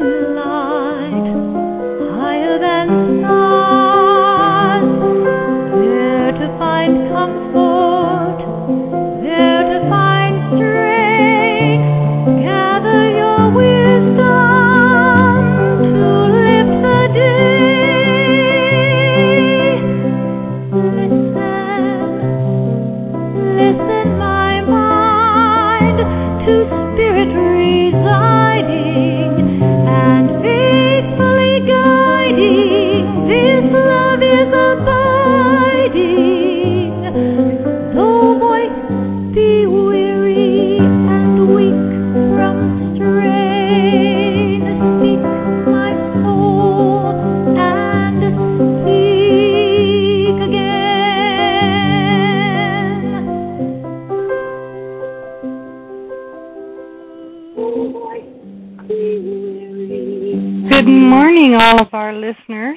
light, higher than stars, there to find comfort, there to find strength. Gather your wisdom to lift the day. Listen, my mind, to spirit residing and faithfully guiding. This love is abiding. Though voice be weary and weak from strain, speak, my soul, and speak again. Good morning, all of our listeners.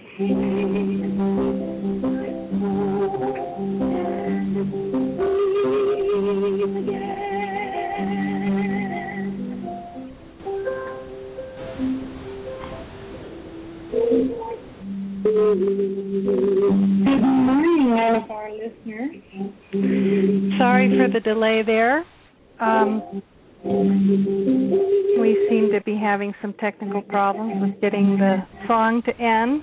Sorry for the delay there. We seem to be having some technical problems with getting the song to end.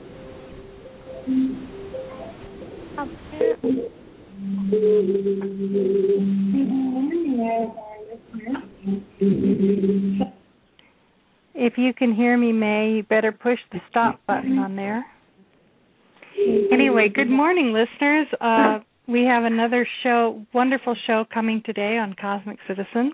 If you can hear me, May, you better push the stop button on there. Anyway, good morning, listeners. We have another show, wonderful show coming today on Cosmic Citizen.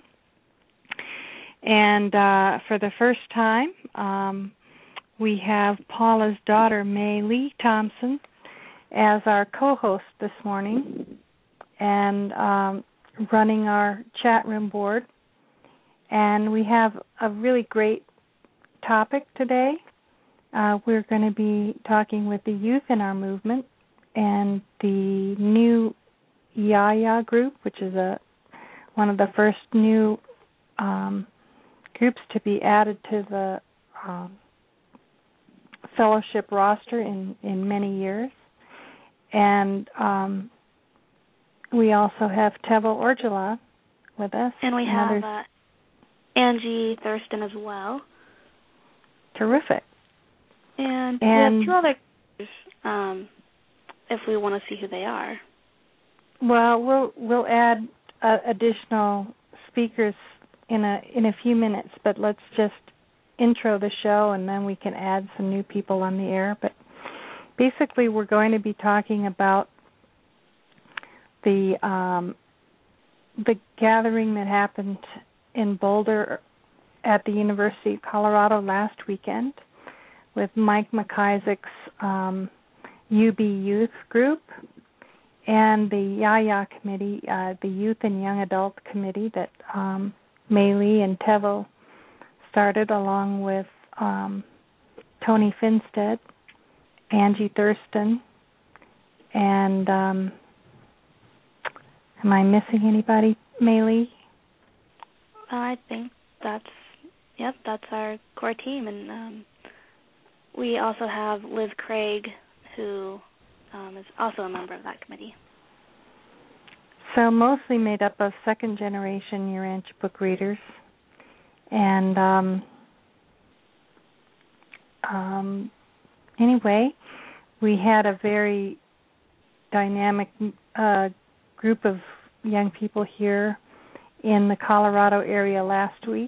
And for the first time, we have Paula's daughter, May Lee Thompson, as our co-host this morning and running our chat room board. And we have a really great topic today. We're going to be talking with the youth in our movement and the new Yaya group, which is one of the first new groups to be added to the fellowship roster in many years. And we also have Tevel Orjala with us. And we have Angie Thurston as well. Terrific. And we have two other if we want to see who they are. Well, we'll add additional speakers in a few minutes, but let's just intro the show and then we can add some new people on the air. But basically, we're going to be talking about the gathering that happened in Boulder at the University of Colorado last weekend with Mike McIsaac's UB Youth Group and the Yaya Committee, the Youth and Young Adult Committee that May Lee and Tevel started along with Tony Finstead, Angie Thurston, and am I missing anybody, May Lee? I think that's our core team, and we also have Liz Craig, who is also a member of that committee. So mostly made up of second-generation Urantia book readers. And anyway, we had a very dynamic group of young people here in the Colorado area last week.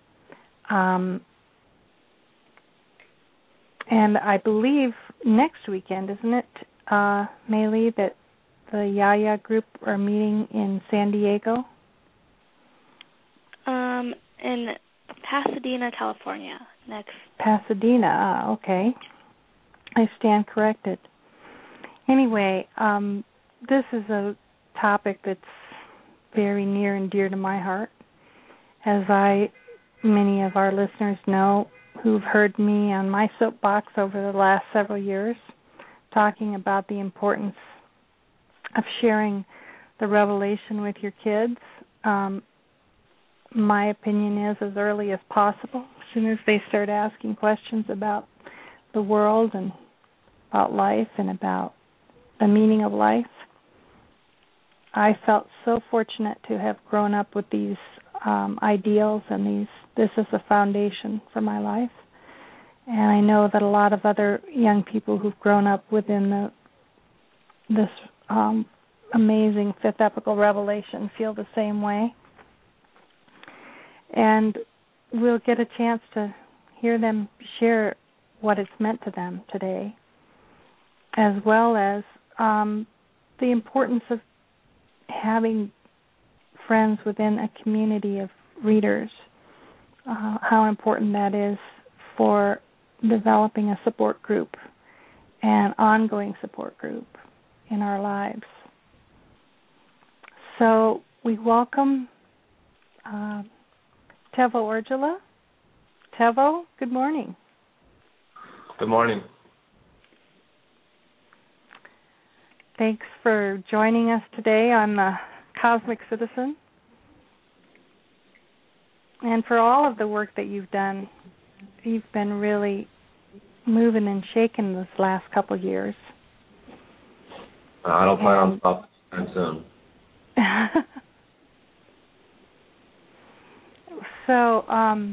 And I believe next weekend, isn't it, May Lee, that the Yaya group are meeting in San Diego? In Pasadena, California, next. Pasadena, okay. I stand corrected. Anyway, this is a topic that's very near and dear to my heart. As many of our listeners know, who've heard me on my soapbox over the last several years, talking about the importance of sharing the revelation with your kids. My opinion is as early as possible. soon as they start asking questions about the world and about life and about the meaning of life. I felt so fortunate to have grown up with these ideals, and this is the foundation for my life. And I know that a lot of other young people who've grown up within this amazing fifth epical revelation feel the same way. And we'll get a chance to hear them share what it's meant to them today, as well as the importance of having friends within a community of readers, how important that is for developing a support group, an ongoing support group in our lives. So we welcome Tevo Orjala. Tevo, good morning. Good morning. Thanks for joining us today on the Cosmic Citizen, and for all of the work that you've done. You've been really moving and shaking this last couple of years. I don't plan on stopping soon. So,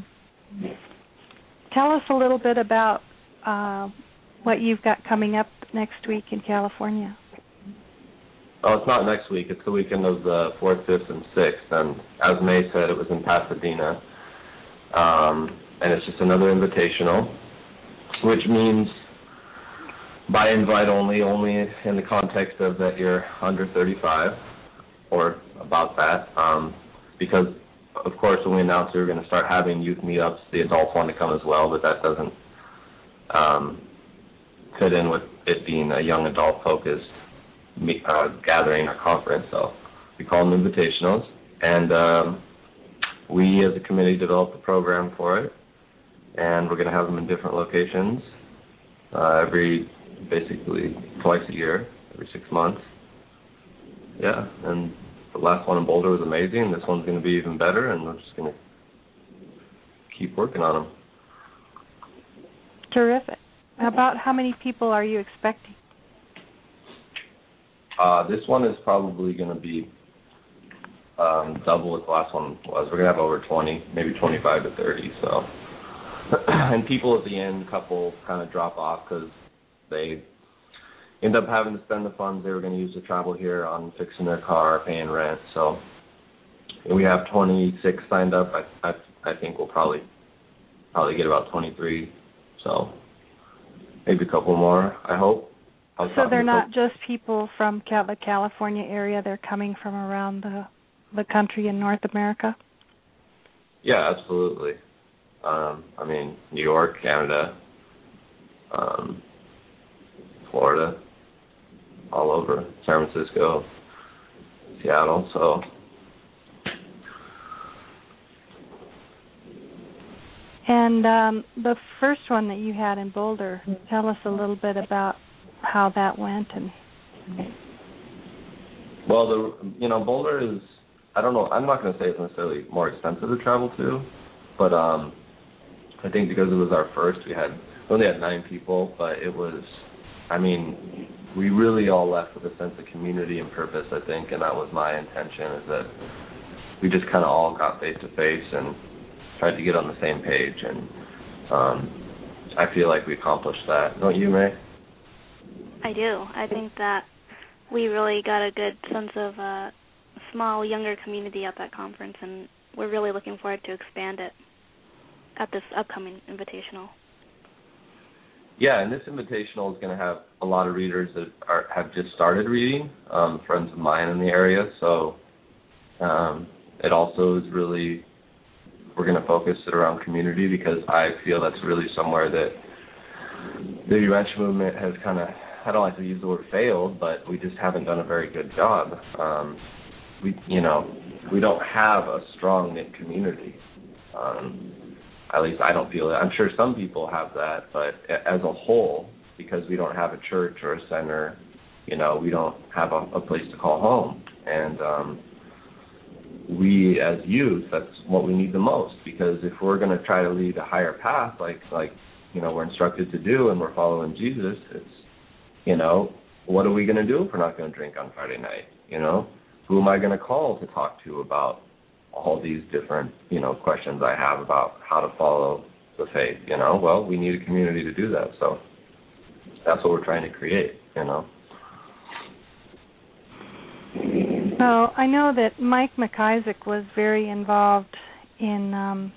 tell us a little bit about what you've got coming up next week in California. Oh, it's not next week. It's the weekend of the 4th, 5th, and 6th. And as May said, it was in Pasadena. And it's just another invitational, which means by invite only in the context of that you're under 35 or about that. Because, of course, when we announced we were going to start having youth meetups, the adults want to come as well, but that doesn't fit in with it being a young adult-focused gathering or conference. So we call them invitationals. And we, as a committee, developed a program for it. And we're going to have them in different locations basically twice a year, every 6 months. Yeah, and the last one in Boulder was amazing. This one's going to be even better, and we're just going to keep working on them. Terrific. About how many people are you expecting? This one is probably going to be double what the last one was. We're going to have over 20, maybe 25 to 30, so. And people at the end, a couple kind of drop off because they end up having to spend the funds they were going to use to travel here on fixing their car, paying rent. So we have 26 signed up. I think we'll probably get about 23. So maybe a couple more, I hope. So they're not just people from the California area. They're coming from around the country in North America? Yeah, absolutely. I mean, New York, Canada, Florida, all over, San Francisco, Seattle, so. And the first one that you had in Boulder, tell us a little bit about how that went. Well, Boulder is, I don't know, I'm not going to say it's necessarily more expensive to travel to, but I think because it was our first, we only had 9 people, but it was, we really all left with a sense of community and purpose, I think, and that was my intention, is that we just kind of all got face-to-face and tried to get on the same page, and I feel like we accomplished that. Don't you, May? I do. I think that we really got a good sense of a small, younger community at that conference, and we're really looking forward to expand it at this upcoming invitational. Yeah, and this invitational is going to have a lot of readers that have just started reading, friends of mine in the area, so it also is really, we're going to focus it around community because I feel that's really somewhere that the Urantia movement has kind of, I don't like to use the word failed, but we just haven't done a very good job. We don't have a strong knit community. At least I don't feel it. I'm sure some people have that, but as a whole, because we don't have a church or a center, we don't have a place to call home. And we as youth, that's what we need the most, because if we're going to try to lead a higher path, like we're instructed to do, and we're following Jesus, it's, what are we going to do if we're not going to drink on Friday night? Who am I going to call to talk to about all these different, questions I have about how to follow the faith? Well, we need a community to do that, so that's what we're trying to create, So I know that Mike McIsaac was very involved in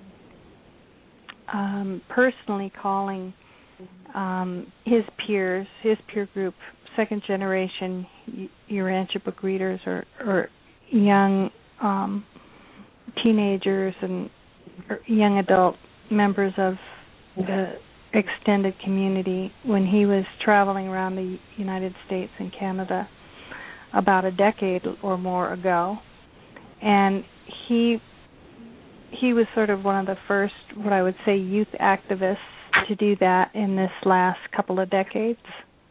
personally calling his peers, his peer group, second generation Urantia book readers or young teenagers and young adult members of the extended community when he was traveling around the United States and Canada about a decade or more ago. And he was sort of one of the first, what I would say, youth activists to do that in this last couple of decades.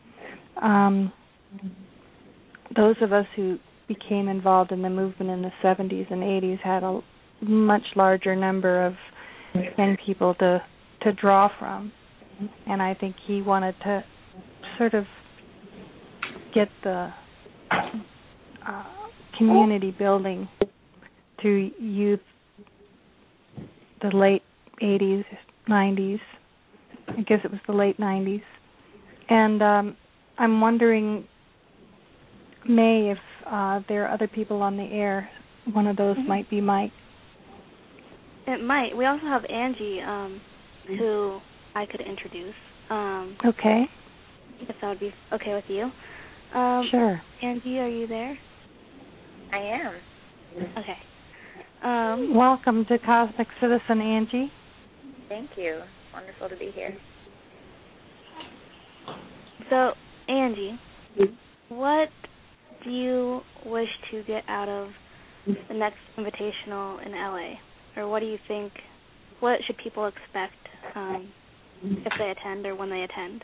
Those of us who became involved in the movement in the 70s and 80s had a much larger number of young people to draw from. And I think he wanted to sort of get the community building through youth, the late 80s, 90s. I guess it was the late 90s. And I'm wondering, May, if there are other people on the air. One of those might be Mike. It might. We also have Angie, who I could introduce. Okay. If that would be okay with you. Sure. Angie, are you there? I am. Okay. Welcome to Cosmic Citizen, Angie. Thank you. Wonderful to be here. So, Angie, what do you wish to get out of the next Invitational in LA? Or what do you think, what should people expect if they attend or when they attend?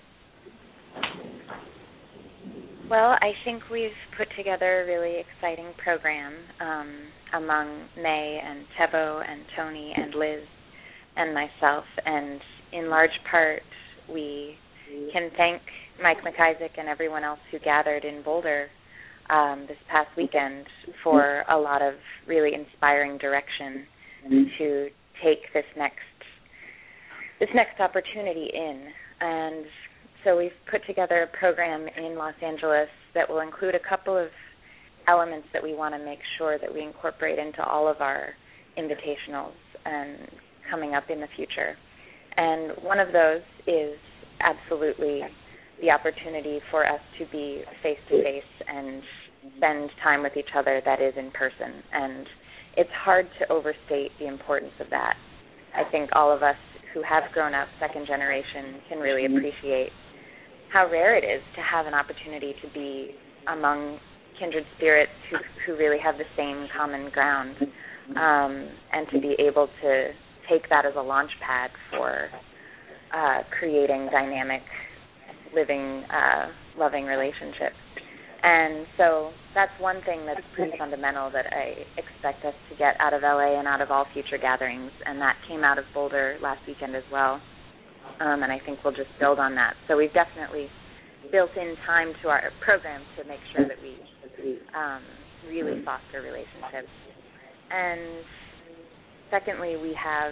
Well, I think we've put together a really exciting program among May and Tebo and Tony and Liz and myself, and in large part we can thank Mike McIsaac and everyone else who gathered in Boulder this past weekend for a lot of really inspiring direction to take this next opportunity in. And so we've put together a program in Los Angeles that will include a couple of elements that we want to make sure that we incorporate into all of our invitationals and coming up in the future. And one of those is absolutely the opportunity for us to be face-to-face and spend time with each other that is in person. And it's hard to overstate the importance of that. I think all of us who have grown up second generation can really appreciate how rare it is to have an opportunity to be among kindred spirits who really have the same common ground, and to be able to take that as a launch pad for creating dynamic, living, loving relationships. And so that's one thing that's pretty fundamental that I expect us to get out of LA and out of all future gatherings, and that came out of Boulder last weekend as well. And I think we'll just build on that. So we've definitely built in time to our program to make sure that we really foster relationships. And secondly, we have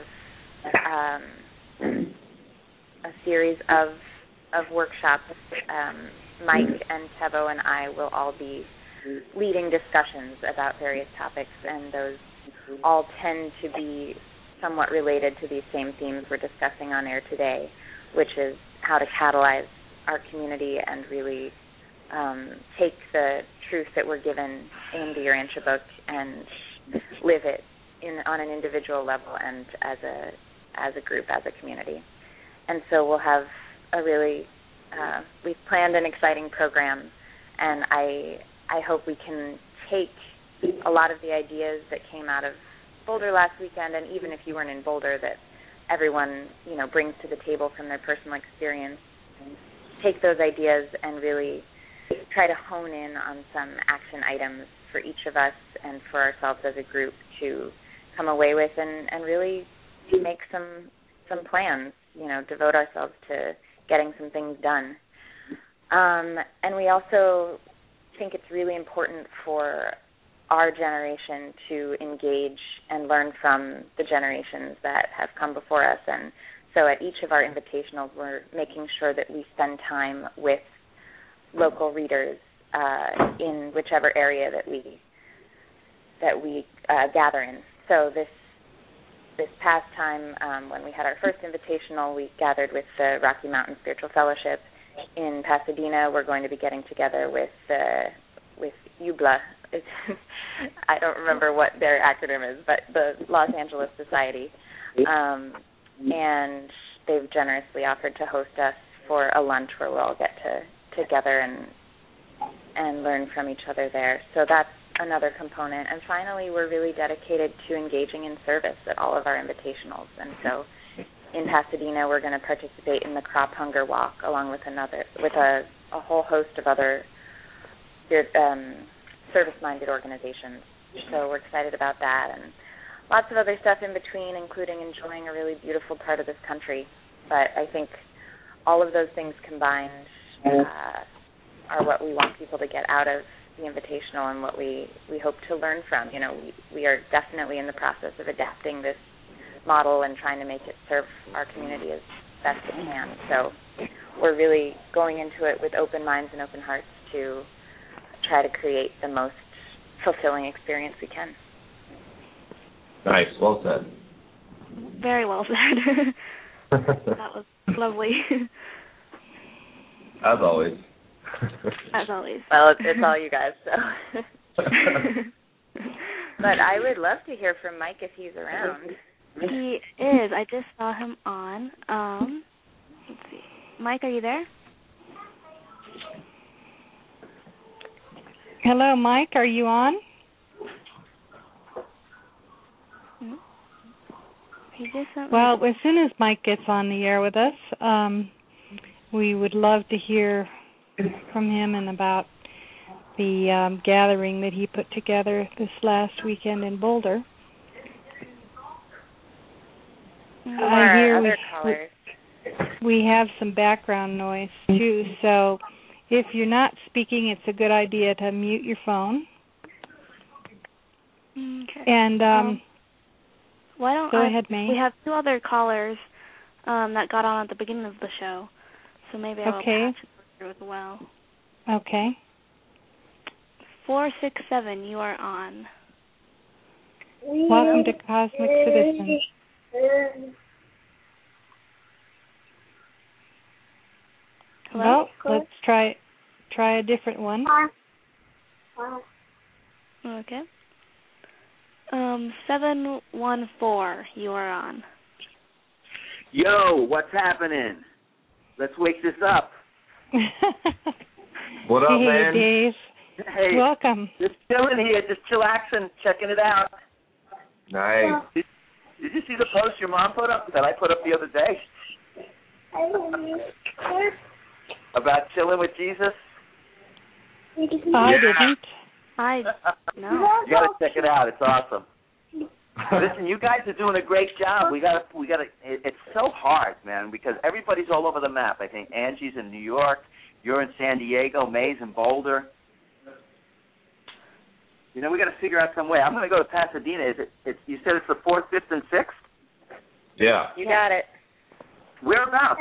a series of workshops. Mike and Tebo and I will all be leading discussions about various topics, and those all tend to be somewhat related to these same themes we're discussing on air today, which is how to catalyze our community and really take the truth that we're given in the Urantia book and live it on an individual level and as a group, as a community. And so we'll have a really we've planned an exciting program, and I hope we can take a lot of the ideas that came out of Boulder last weekend, and even if you weren't in Boulder, that everyone brings to the table from their personal experience, take those ideas and really try to hone in on some action items for each of us and for ourselves as a group to come away with and really make some plans, devote ourselves to getting some things done. And we also think it's really important for our generation to engage and learn from the generations that have come before us. And so at each of our invitationals, we're making sure that we spend time with local readers in whichever area that we gather in. So this past time, when we had our first invitational, we gathered with the Rocky Mountain Spiritual Fellowship in Pasadena. We're going to be getting together with UBLA. I don't remember what their acronym is, but the Los Angeles Society. And they've generously offered to host us for a lunch where we'll all get together and learn from each other there. So that's another component. And finally, we're really dedicated to engaging in service at all of our invitationals. And so in Pasadena, we're going to participate in the Crop Hunger Walk along with a whole host of other service-minded organizations. So we're excited about that, and lots of other stuff in between, including enjoying a really beautiful part of this country. But I think all of those things combined are what we want people to get out of the invitational and what we hope to learn from. We are definitely in the process of adapting this model and trying to make it serve our community as best it can. So we're really going into it with open minds and open hearts to try to create the most fulfilling experience we can. Nice. Well said. Very well said. That was lovely. As always. As always. Well, it's all you guys, so. But I would love to hear from Mike if he's around. He is. I just saw him on. Let's see. Mike, are you there? Hello, Mike. Are you on? He just sent Well, as soon as Mike gets on the air with us, we would love to hear from him and about the gathering that he put together this last weekend in Boulder. I hear we have some background noise, too, so if you're not speaking, it's a good idea to mute your phone. Okay. And why don't go ahead, May. We have two other callers that got on at the beginning of the show, so maybe I will patch it through as well. Okay. 467, you are on. Welcome to Cosmic Citizen. Hello? Well, let's try a different one. Okay. 714, you are on. Yo, what's happening? Let's wake this up. What up, man? Dave. Hey, welcome. Just chilling here, just chillaxing, checking it out. Nice. Did you see the post your mom put up that I put up the other day? About chilling with Jesus? I didn't. No. You gotta check it out. It's awesome. Listen, you guys are doing a great job. We gotta. It's so hard, man, because everybody's all over the map. I think Angie's in New York. You're in San Diego. May's in Boulder. We got to figure out some way. I'm going to go to Pasadena. You said it's the 4th, 5th, and 6th? Yeah. You got it. Whereabouts?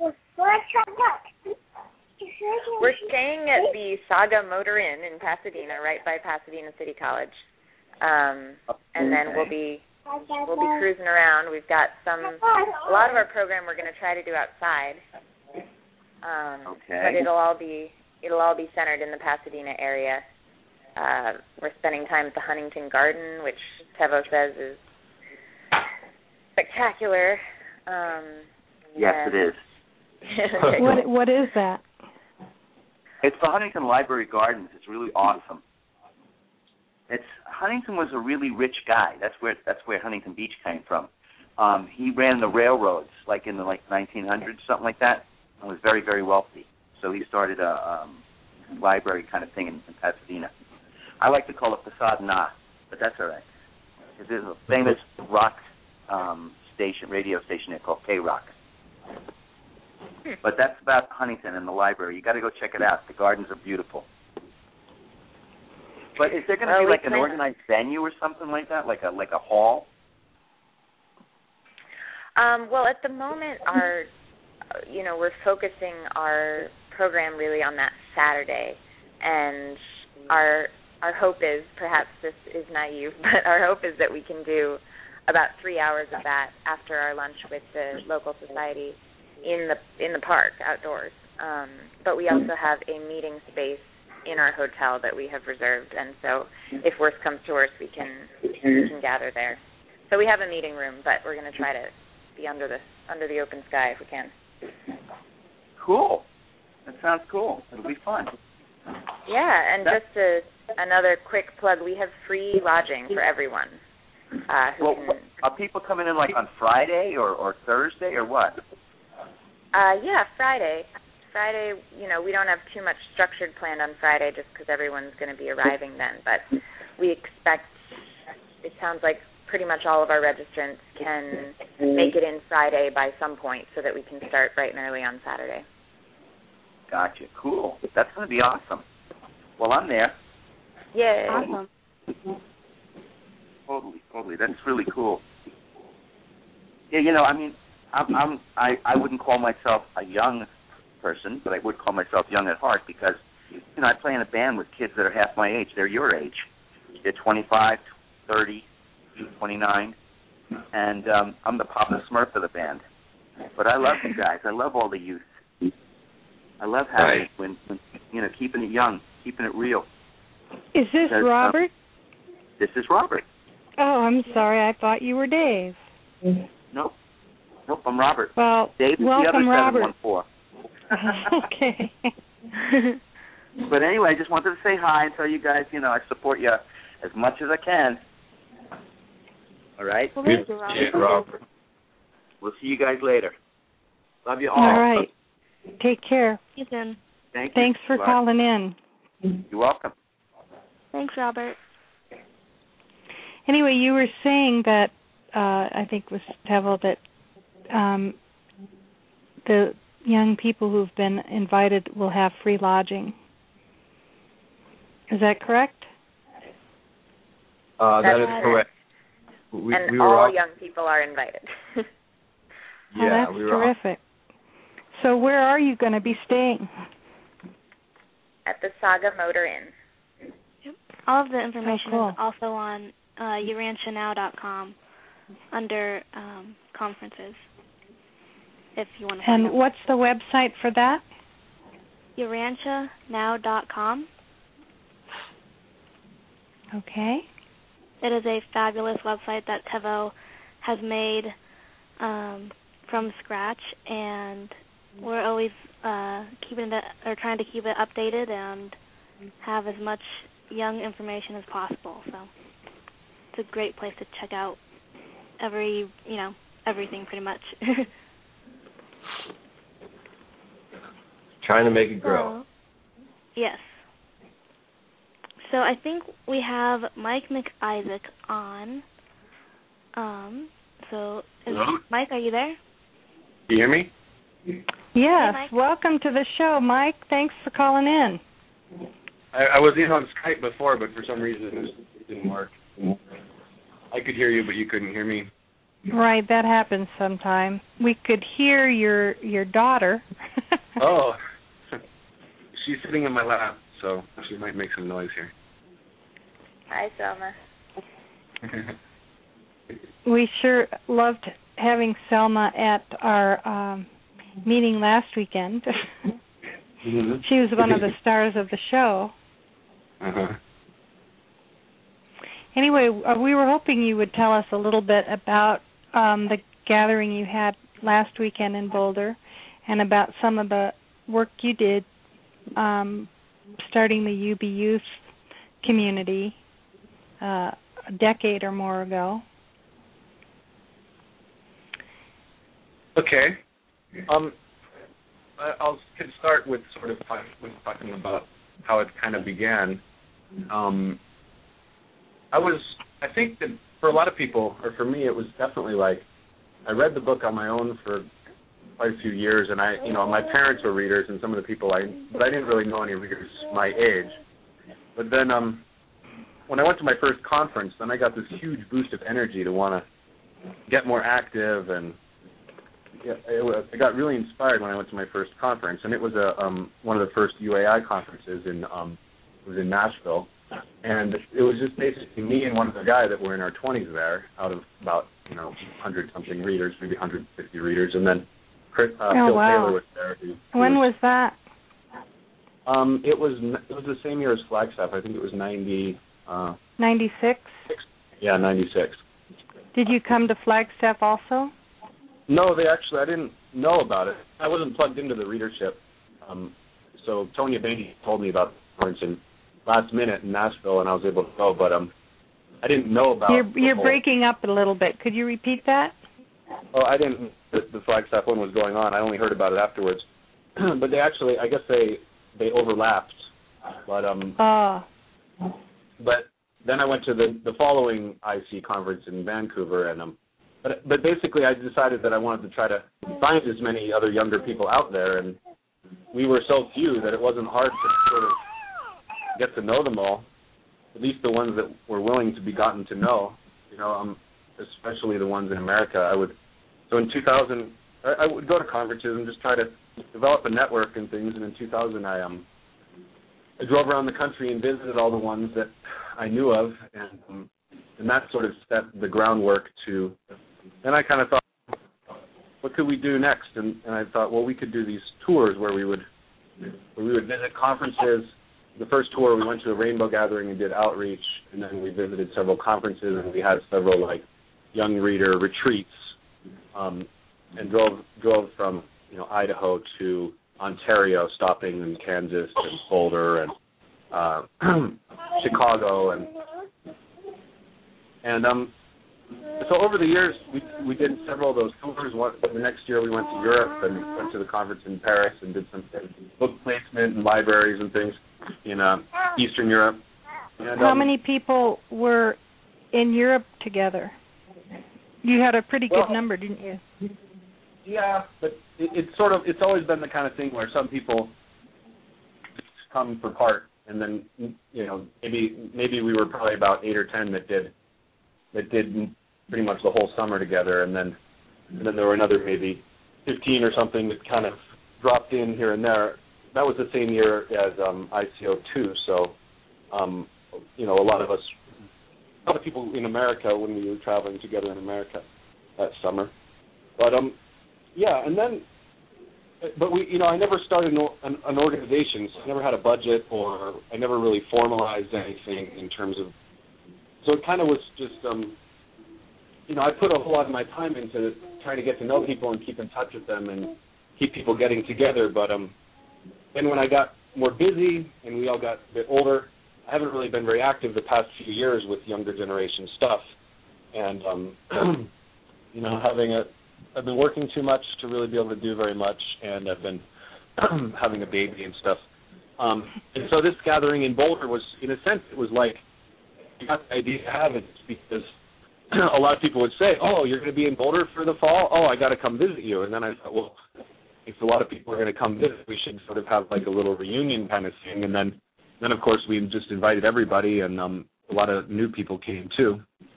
We're staying at the Saga Motor Inn in Pasadena, right by Pasadena City College. And then we'll be cruising around. We've got a lot of our program we're going to try to do outside. But it'll all be centered in the Pasadena area. We're spending time at the Huntington Garden, which Tevo says is spectacular. Yes, it is. What is that? It's the Huntington Library Gardens. It's really awesome. Huntington was a really rich guy. That's where Huntington Beach came from. He ran the railroads, like in the 1900s, something like that. And was very, very wealthy. So he started a library kind of thing in Pasadena. I like to call it Facade Na, but that's all right. There's a famous rock radio station there called K-Rock. But that's about Huntington and the library. You got to go check it out. The gardens are beautiful. But is there going to be like an organized venue or something like that, like a hall? Well, at the moment, we're focusing our program really on that Saturday, and our hope is, perhaps this is naive, but our hope is that we can do about 3 hours of that after our lunch with the local society in the park outdoors. But we also have a meeting space in our hotel that we have reserved, and so if worse comes to worse, we can gather there. So we have a meeting room, but we're going to try to be under the open sky if we can. Cool. That sounds cool. It'll be fun. Yeah, and just another quick plug, we have free lodging for everyone. Are people coming in like on Friday or Thursday or what? Yeah, Friday. Friday, we don't have too much structured planned on Friday just because everyone's going to be arriving then. But we expect, it sounds like pretty much all of our registrants can make it in Friday by some point so that we can start bright and early on Saturday. Gotcha. Cool. That's going to be awesome. Well, I'm there. Yay. Awesome. Totally. That's really cool. Yeah, I wouldn't call myself a young person, but I would call myself young at heart because, I play in a band with kids that are half my age. They're your age. They're 25, 30, 29, and I'm the Papa Smurf of the band. But I love you guys. I love all the youth. I love having when keeping it young, keeping it real. Is this Robert? This is Robert. Oh, I'm sorry. I thought you were Dave. Nope, I'm Robert. Well, Dave is welcome, the other Robert. 714. Okay. But anyway, I just wanted to say hi and tell you guys, I support you as much as I can. All right? Well, thank you, Robert. Yeah, Robert. We'll see you guys later. Love you all. All right. Take care. You soon. Thank you. Thanks for calling in. You're welcome. Thanks, Robert. Anyway, you were saying that, I think it was Tevel, that the young people who've been invited will have free lodging. Is that correct? That is correct. And all young people are invited. Yeah, that's terrific. So where are you going to be staying? At the Saga Motor Inn. Yep. All of the information is cool. also on urantianow.com under conferences, if you want to find And what's the website for that? urantianow.com. Okay. It is a fabulous website that Tevo has made from scratch, and we're always trying to keep it updated and have as much young information as possible. So it's a great place to check out everything pretty much. Trying to make it grow. Yes. So I think we have Mike McIsaac on. Hello? Mike, are you there? Do you hear me? Yes. Hey, Welcome to the show, Mike. Thanks for calling in. I was in on Skype before, but for some reason it didn't work. I could hear you, but you couldn't hear me. Right, that happens sometime. We could hear your daughter. Oh. She's sitting in my lap, so she might make some noise here. Hi, Selma. We sure loved having Selma at our meeting last weekend. Mm-hmm. She was one of the stars of the show. Uh-huh. Anyway, we were hoping you would tell us a little bit about the gathering you had last weekend in Boulder and about some of the work you did starting the UB Youth community a decade or more ago. Okay. I'll start with sort of talking about how it kind of began. I think that for a lot of people, or for me, it was definitely like, I read the book on my own for quite a few years, and my parents were readers, and some of the people but I didn't really know any readers my age. But then when I went to my first conference, then I got this huge boost of energy to want to get more active, and I got really inspired when I went to my first conference, and it was one of the first UAI conferences it was in Nashville, and it was just basically me and one other guy that were in our 20s there, out of about 100-something readers, maybe 150 readers, and then Phil Taylor was there. When was that? It was the same year as Flagstaff. I think it was 90. 96? Yeah, 96. Did you come to Flagstaff also? No, I didn't know about it. I wasn't plugged into the readership. So Tonya Beatty told me about the conference last minute in Nashville, and I was able to go, but I didn't know about it. You're breaking up a little bit. Could you repeat that? Oh, I didn't know that the Flagstaff one was going on. I only heard about it afterwards. But they actually, I guess they overlapped. But But then I went to the following IC conference in Vancouver, and but basically I decided that I wanted to try to find as many other younger people out there, and we were so few that it wasn't hard to sort of get to know them all, at least the ones that were willing to be gotten to know, especially the ones in America. So in 2000, I would go to conferences and just try to develop a network and things, and in 2000 I drove around the country and visited all the ones that I knew of, and that sort of set the groundwork to. Then I kind of thought, what could we do next? And I thought, well, we could do these tours where we would visit conferences. The first tour, we went to a rainbow gathering and did outreach, and then we visited several conferences, and we had several young reader retreats, and drove from Idaho to Ontario, stopping in Kansas and Boulder and Chicago, and so over the years we did several of those tours. The next year we went to Europe and went to the conference in Paris and did some book placement in libraries and things in Eastern Europe. And, how many people were in Europe together? You had a pretty good number, didn't you? Yeah, but it's always been the kind of thing where some people come for part, and then maybe we were probably about 8 or 10 that did pretty much the whole summer together, and then there were another maybe 15 or something that kind of dropped in here and there. That was the same year as ICO2, so a lot of people in America when we were traveling together in America that summer. But I never started an organization, so I never had a budget, or I never really formalized anything in terms of. So it kind of was just, I put a whole lot of my time into trying to get to know people and keep in touch with them and keep people getting together. But then when I got more busy and we all got a bit older, I haven't really been very active the past few years with younger generation stuff. And, I've been working too much to really be able to do very much, and I've been having a baby and stuff. And so this gathering in Boulder was, in a sense, it was like, I got the idea to have it because a lot of people would say, oh, you're going to be in Boulder for the fall? Oh, I got to come visit you. And then I thought, well, if a lot of people are going to come visit, we should sort of have like a little reunion kind of thing. And then of course, we just invited everybody, and a lot of new people came too.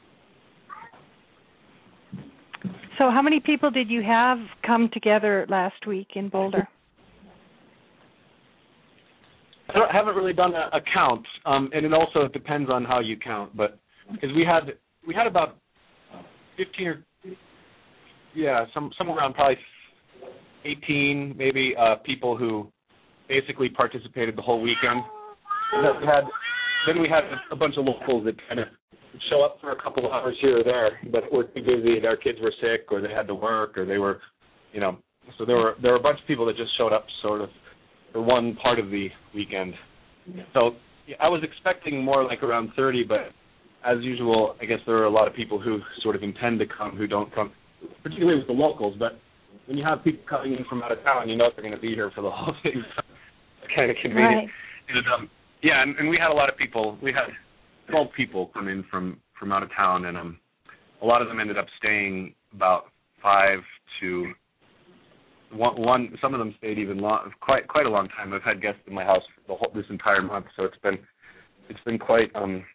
So how many people did you have come together last week in Boulder? I haven't really done a count, and it also depends on how you count. But because we had about 15 or somewhere around probably 18 maybe people who basically participated the whole weekend. And then we had a bunch of locals that kind of show up for a couple of hours here or there, but were too busy. Their kids were sick, or they had to work, or they were, So there were a bunch of people that just showed up sort of for one part of the weekend. So I was expecting more like around 30, but as usual, I guess there are a lot of people who sort of intend to come who don't come, particularly with the locals. But when you have people coming in from out of town, you know they're going to be here for the whole thing. So it's kind of convenient. Right. And, and we had a lot of people. We had 12 people come in from out of town, and a lot of them ended up staying about 5 to one. Some of them stayed even quite a long time. I've had guests in my house this entire month, so it's been quite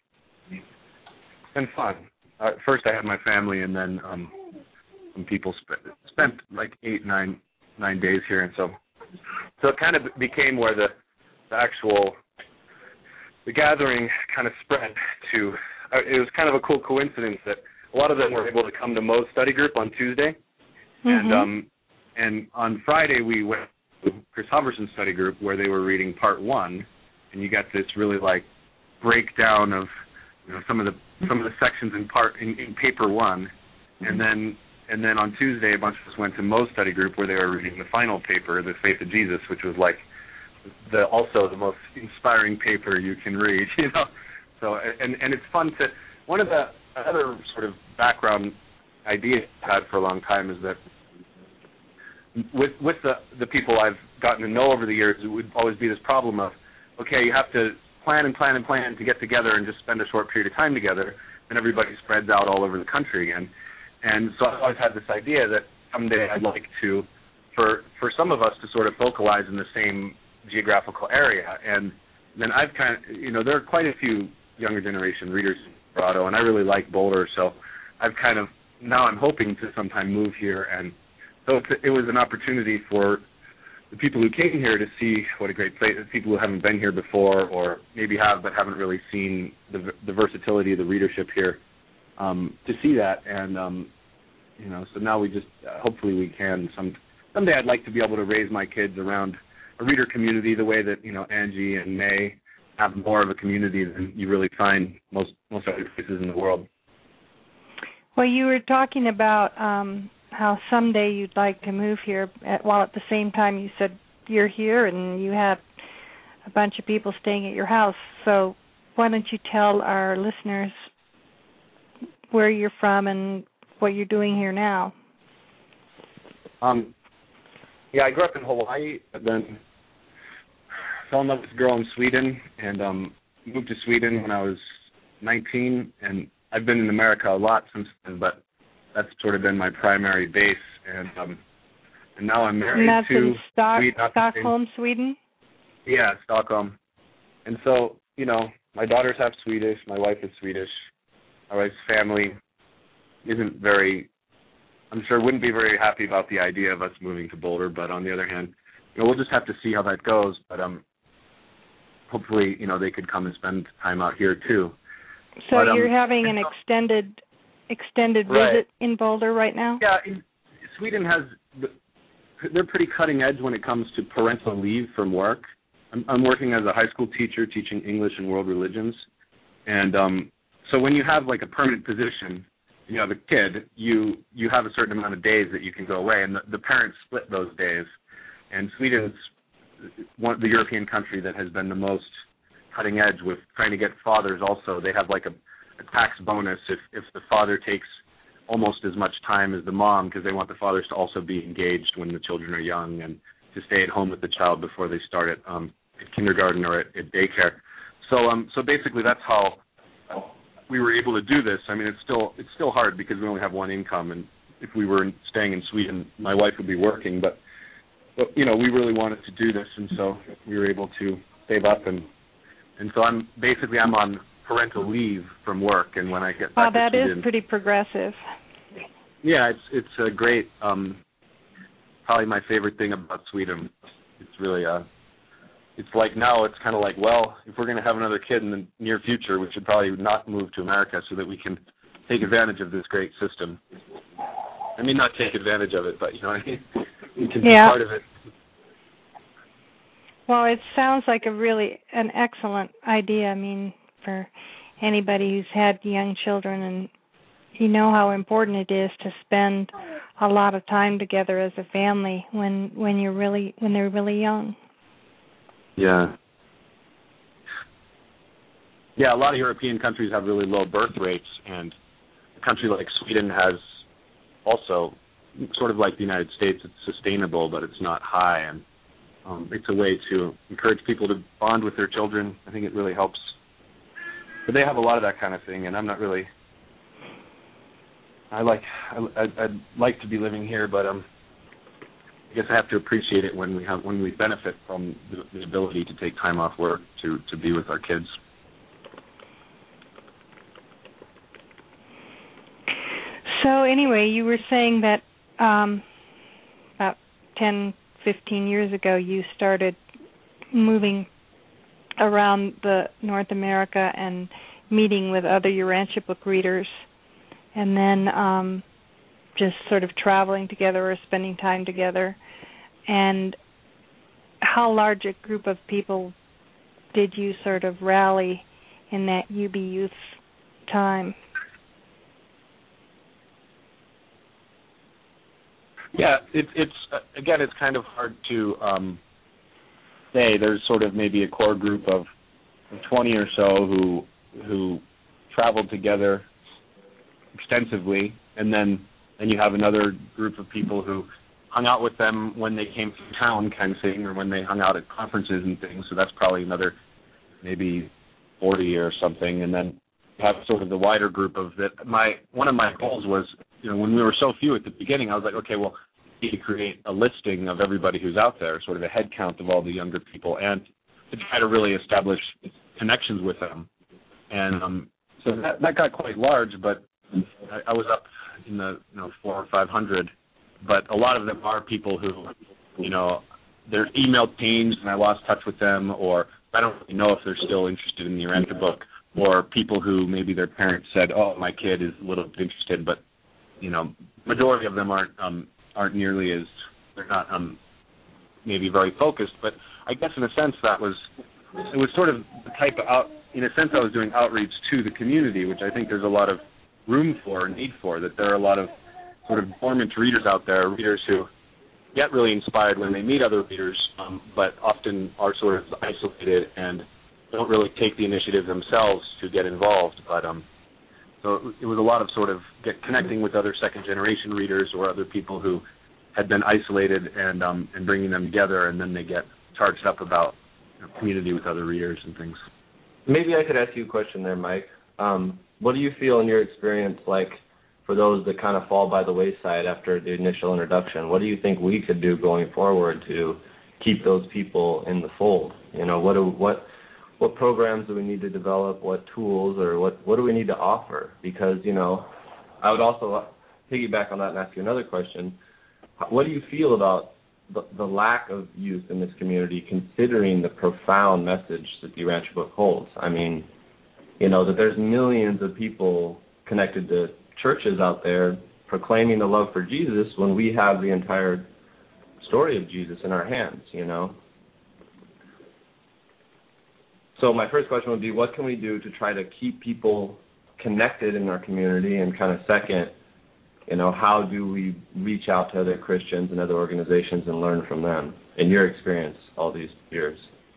been fun. First, I had my family, and then some people spent like 8-9 days here, and so it kind of became where the gathering kind of spread to. It was kind of a cool coincidence that a lot of them were able to come to Mo's study group on Tuesday, and on Friday we went to Chris Humberson's study group where they were reading part 1, and you got this really like breakdown of some of the sections in paper 1, and then on Tuesday a bunch of us went to Mo's study group where they were reading the final paper, The Faith of Jesus, which was like also the most inspiring paper you can read, So and it's fun to. One of the other sort of background ideas I've had for a long time is that with the people I've gotten to know over the years, it would always be this problem of, okay, you have to plan to get together and just spend a short period of time together, and everybody spreads out all over the country again. And so I've always had this idea that someday I'd like to, for some of us to sort of focalize in the same geographical area. And then I've kind of, there are quite a few younger generation readers in Colorado, and I really like Boulder, so I've kind of, now I'm hoping to sometime move here. And so it was an opportunity for the people who came here to see what a great place, people who haven't been here before or maybe have but haven't really seen the versatility of the readership here, to see that. And, so now we just, hopefully we can, someday I'd like to be able to raise my kids around a reader community the way that, Angie and May have more of a community than you really find most other places in the world. Well, you were talking about how someday you'd like to move here, while at the same time you said you're here and you have a bunch of people staying at your house. So why don't you tell our listeners where you're from and what you're doing here now? Yeah, I grew up in Hawaii, but then fell in love with a girl in Sweden, and moved to Sweden when I was 19, and I've been in America a lot since then, but that's sort of been my primary base, and now I'm married to in Stockholm, Sweden? Yeah, Stockholm. And so, my daughter's half Swedish, my wife is Swedish, my wife's family wouldn't be very happy about the idea of us moving to Boulder, but on the other hand, we'll just have to see how that goes, but hopefully, they could come and spend time out here too. So but, you're having an extended visit in Boulder right now? Yeah, Sweden they're pretty cutting edge when it comes to parental leave from work. I'm working as a high school teacher teaching English and world religions, and so when you have like a permanent position, you have a kid, you have a certain amount of days that you can go away, and the parents split those days. And Sweden's the European country that has been the most cutting edge with trying to get fathers also. They have like a tax bonus if the father takes almost as much time as the mom, because they want the fathers to also be engaged when the children are young and to stay at home with the child before they start at kindergarten or at daycare. So basically that's how we were able to do this. I mean, it's still hard because we only have one income, and if we were staying in Sweden, my wife would be working, but we really wanted to do this, and so we were able to save up, and so I'm on parental leave from work, and when I get back to Sweden, that is pretty progressive. Yeah, it's a great, probably my favorite thing about Sweden. It's really it's like now it's kind of like, well, if we're going to have another kid in the near future, we should probably not move to America so that we can take advantage of this great system. I mean, not take advantage of it, but you know what I mean? We can be part of it. Well, it sounds like an excellent idea. I mean, for anybody who's had young children, and you know how important it is to spend a lot of time together as a family when they're really young. Yeah. Yeah, a lot of European countries have really low birth rates, and a country like Sweden has also, sort of like the United States, it's sustainable, but it's not high, and it's a way to encourage people to bond with their children. I think it really helps But they have a lot of that kind of thing, and I'm not really. I'd like to be living here, but I guess I have to appreciate it when we benefit from the ability to take time off work to be with our kids. So anyway, you were saying that about 10, 15 years ago you started moving around the North America and meeting with other Urantia book readers, and then just sort of traveling together or spending time together. And how large a group of people did you sort of rally in that UB Youth time? Yeah, it's again, it's kind of hard to say. There's sort of maybe a core group of 20 or so who traveled together extensively, and then you have another group of people who hung out with them when they came to town, kind of thing, or when they hung out at conferences and things. So that's probably another maybe 40 or something, and then have sort of the wider group of that. One of my goals was, when we were so few at the beginning, I was like, okay, well, we need to create a listing of everybody who's out there, sort of a head count of all the younger people, and to try to really establish connections with them. And so that got quite large, but I was up in the 400 or 500, but a lot of them are people who, their email changed and I lost touch with them, or I don't really know if they're still interested in the Urantia book, or people who maybe their parents said, oh, my kid is a little bit interested, but, majority of them aren't nearly as, they're not maybe very focused. But I guess in a sense it was sort of the type of in a sense I was doing outreach to the community, which I think there's a lot of room for and need for, that there are a lot of sort of dormant readers out there, readers who get really inspired when they meet other readers, but often are sort of isolated and don't really take the initiative themselves to get involved. But so it was a lot of sort of connecting with other second-generation readers or other people who had been isolated and bringing them together, and then they get charged up about community with other readers and things. Maybe I could ask you a question there, Mike. What do you feel in your experience like for those that kind of fall by the wayside after the initial introduction? What do you think we could do going forward to keep those people in the fold? What programs do we need to develop? What tools, or what do we need to offer? Because, I would also piggyback on that and ask you another question. What do you feel about the lack of youth in this community, considering the profound message that the Urantia book holds? I mean, that there's millions of people connected to churches out there proclaiming the love for Jesus when we have the entire story of Jesus in our hands, So my first question would be, what can we do to try to keep people connected in our community? And kind of second, how do we reach out to other Christians and other organizations and learn from them, in your experience all these years?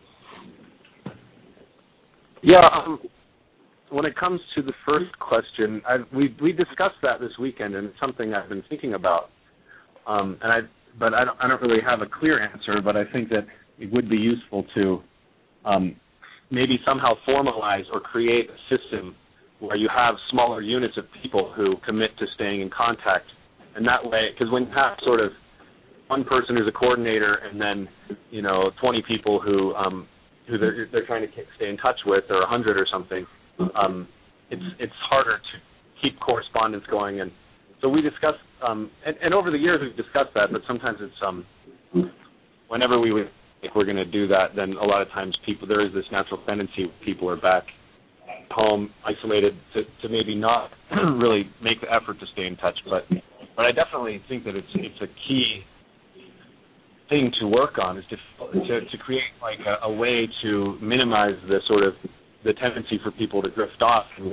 Yeah, when it comes to the first question, we discussed that this weekend, and it's something I've been thinking about. But I don't really have a clear answer, but I think that it would be useful to maybe somehow formalize or create a system where you have smaller units of people who commit to staying in contact. And that way, because when you have sort of one person who's a coordinator and then, 20 people who they're trying to stay in touch with, or 100 or something, it's harder to keep correspondence going. And so we discussed, and over the years we've discussed that, but sometimes it's whenever we would, if we're going to do that, then a lot of times there is this natural tendency people are back home, isolated, to maybe not really make the effort to stay in touch. But I definitely think that it's a key thing to work on, is to create like a way to minimize the tendency for people to drift off and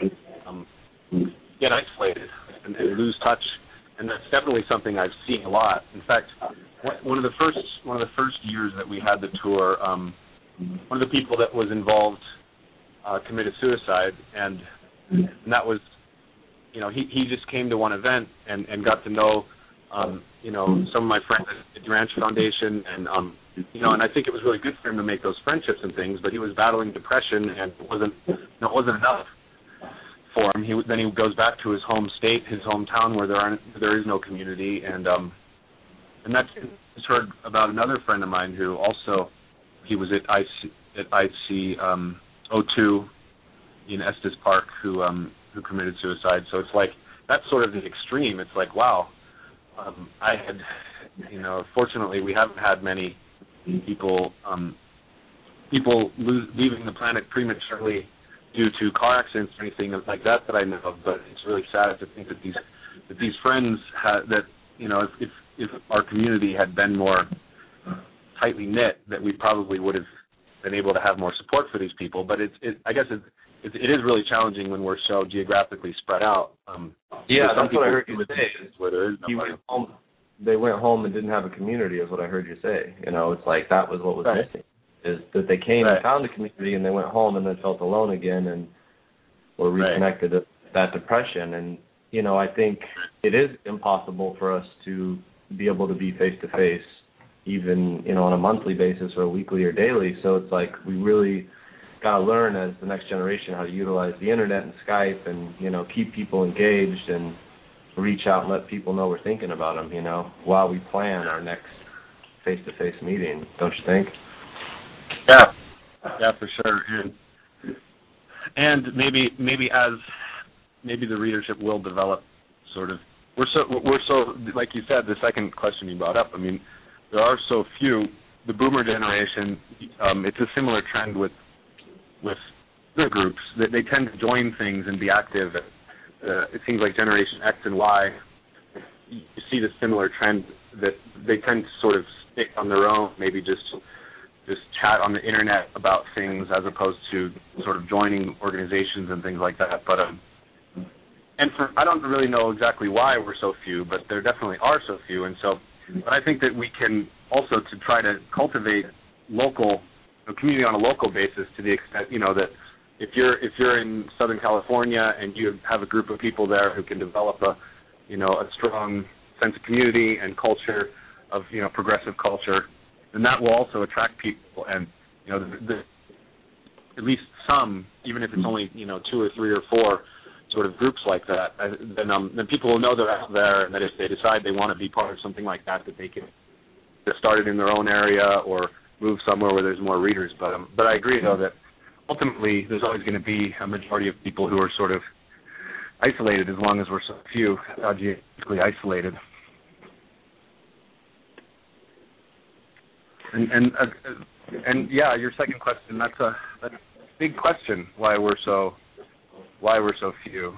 get isolated and lose touch. And that's definitely something I've seen a lot. In fact, one of the first years that we had the tour, one of the people that was involved committed suicide, and that was, he just came to one event and got to know some of my friends at the Ranch Foundation, and and I think it was really good for him to make those friendships and things. But he was battling depression, and it wasn't enough for him. Then he goes back to his home state, his hometown, where there is no community, and that's just heard about another friend of mine who also he was at IC02 in Estes Park who committed suicide. So it's like that's sort of the extreme. It's like, wow, I had, fortunately we haven't had many people leaving the planet prematurely due to car accidents or anything like that I know of. But it's really sad to think that these friends if our community had been more tightly knit, that we probably would have been able to have more support for these people. But I guess it is really challenging when we're so geographically spread out. That's what I heard you say. Where there is no they went home and didn't have a community, is what I heard you say. It's like that was what was missing, is that they came and found a community and they went home and then felt alone again and were reconnected to that depression. And, I think it is impossible for us to be able to be face-to-face even, on a monthly basis or a weekly or daily. So it's like we really got to learn as the next generation how to utilize the internet and Skype and, keep people engaged and reach out and let people know we're thinking about them, while we plan our next face-to-face meeting, don't you think? Yeah, for sure. And maybe the readership will develop sort of. We're so like you said, the second question you brought up. I mean, there are so few. The Boomer generation, it's a similar trend with their groups. They tend to join things and be active. It seems like Generation X and Y, you see the similar trend that they tend to sort of stick on their own, maybe just chat on the internet about things as opposed to sort of joining organizations and things like that. But I don't really know exactly why we're so few, but there definitely are so few. And so, but I think that we can also to try to cultivate local community on a local basis to the extent that if you're in Southern California and you have a group of people there who can develop a strong sense of community and culture of progressive culture, then that will also attract people. And at least some, even if it's only 2 or 3 or 4 sort of groups like that, then people will know they're out there, and that if they decide they want to be part of something like that they can get started in their own area or move somewhere where there's more readers. But I agree though that ultimately there's always going to be a majority of people who are sort of isolated, as long as we're so few geographically isolated. And yeah, your second question, that's a big question, why we're so few.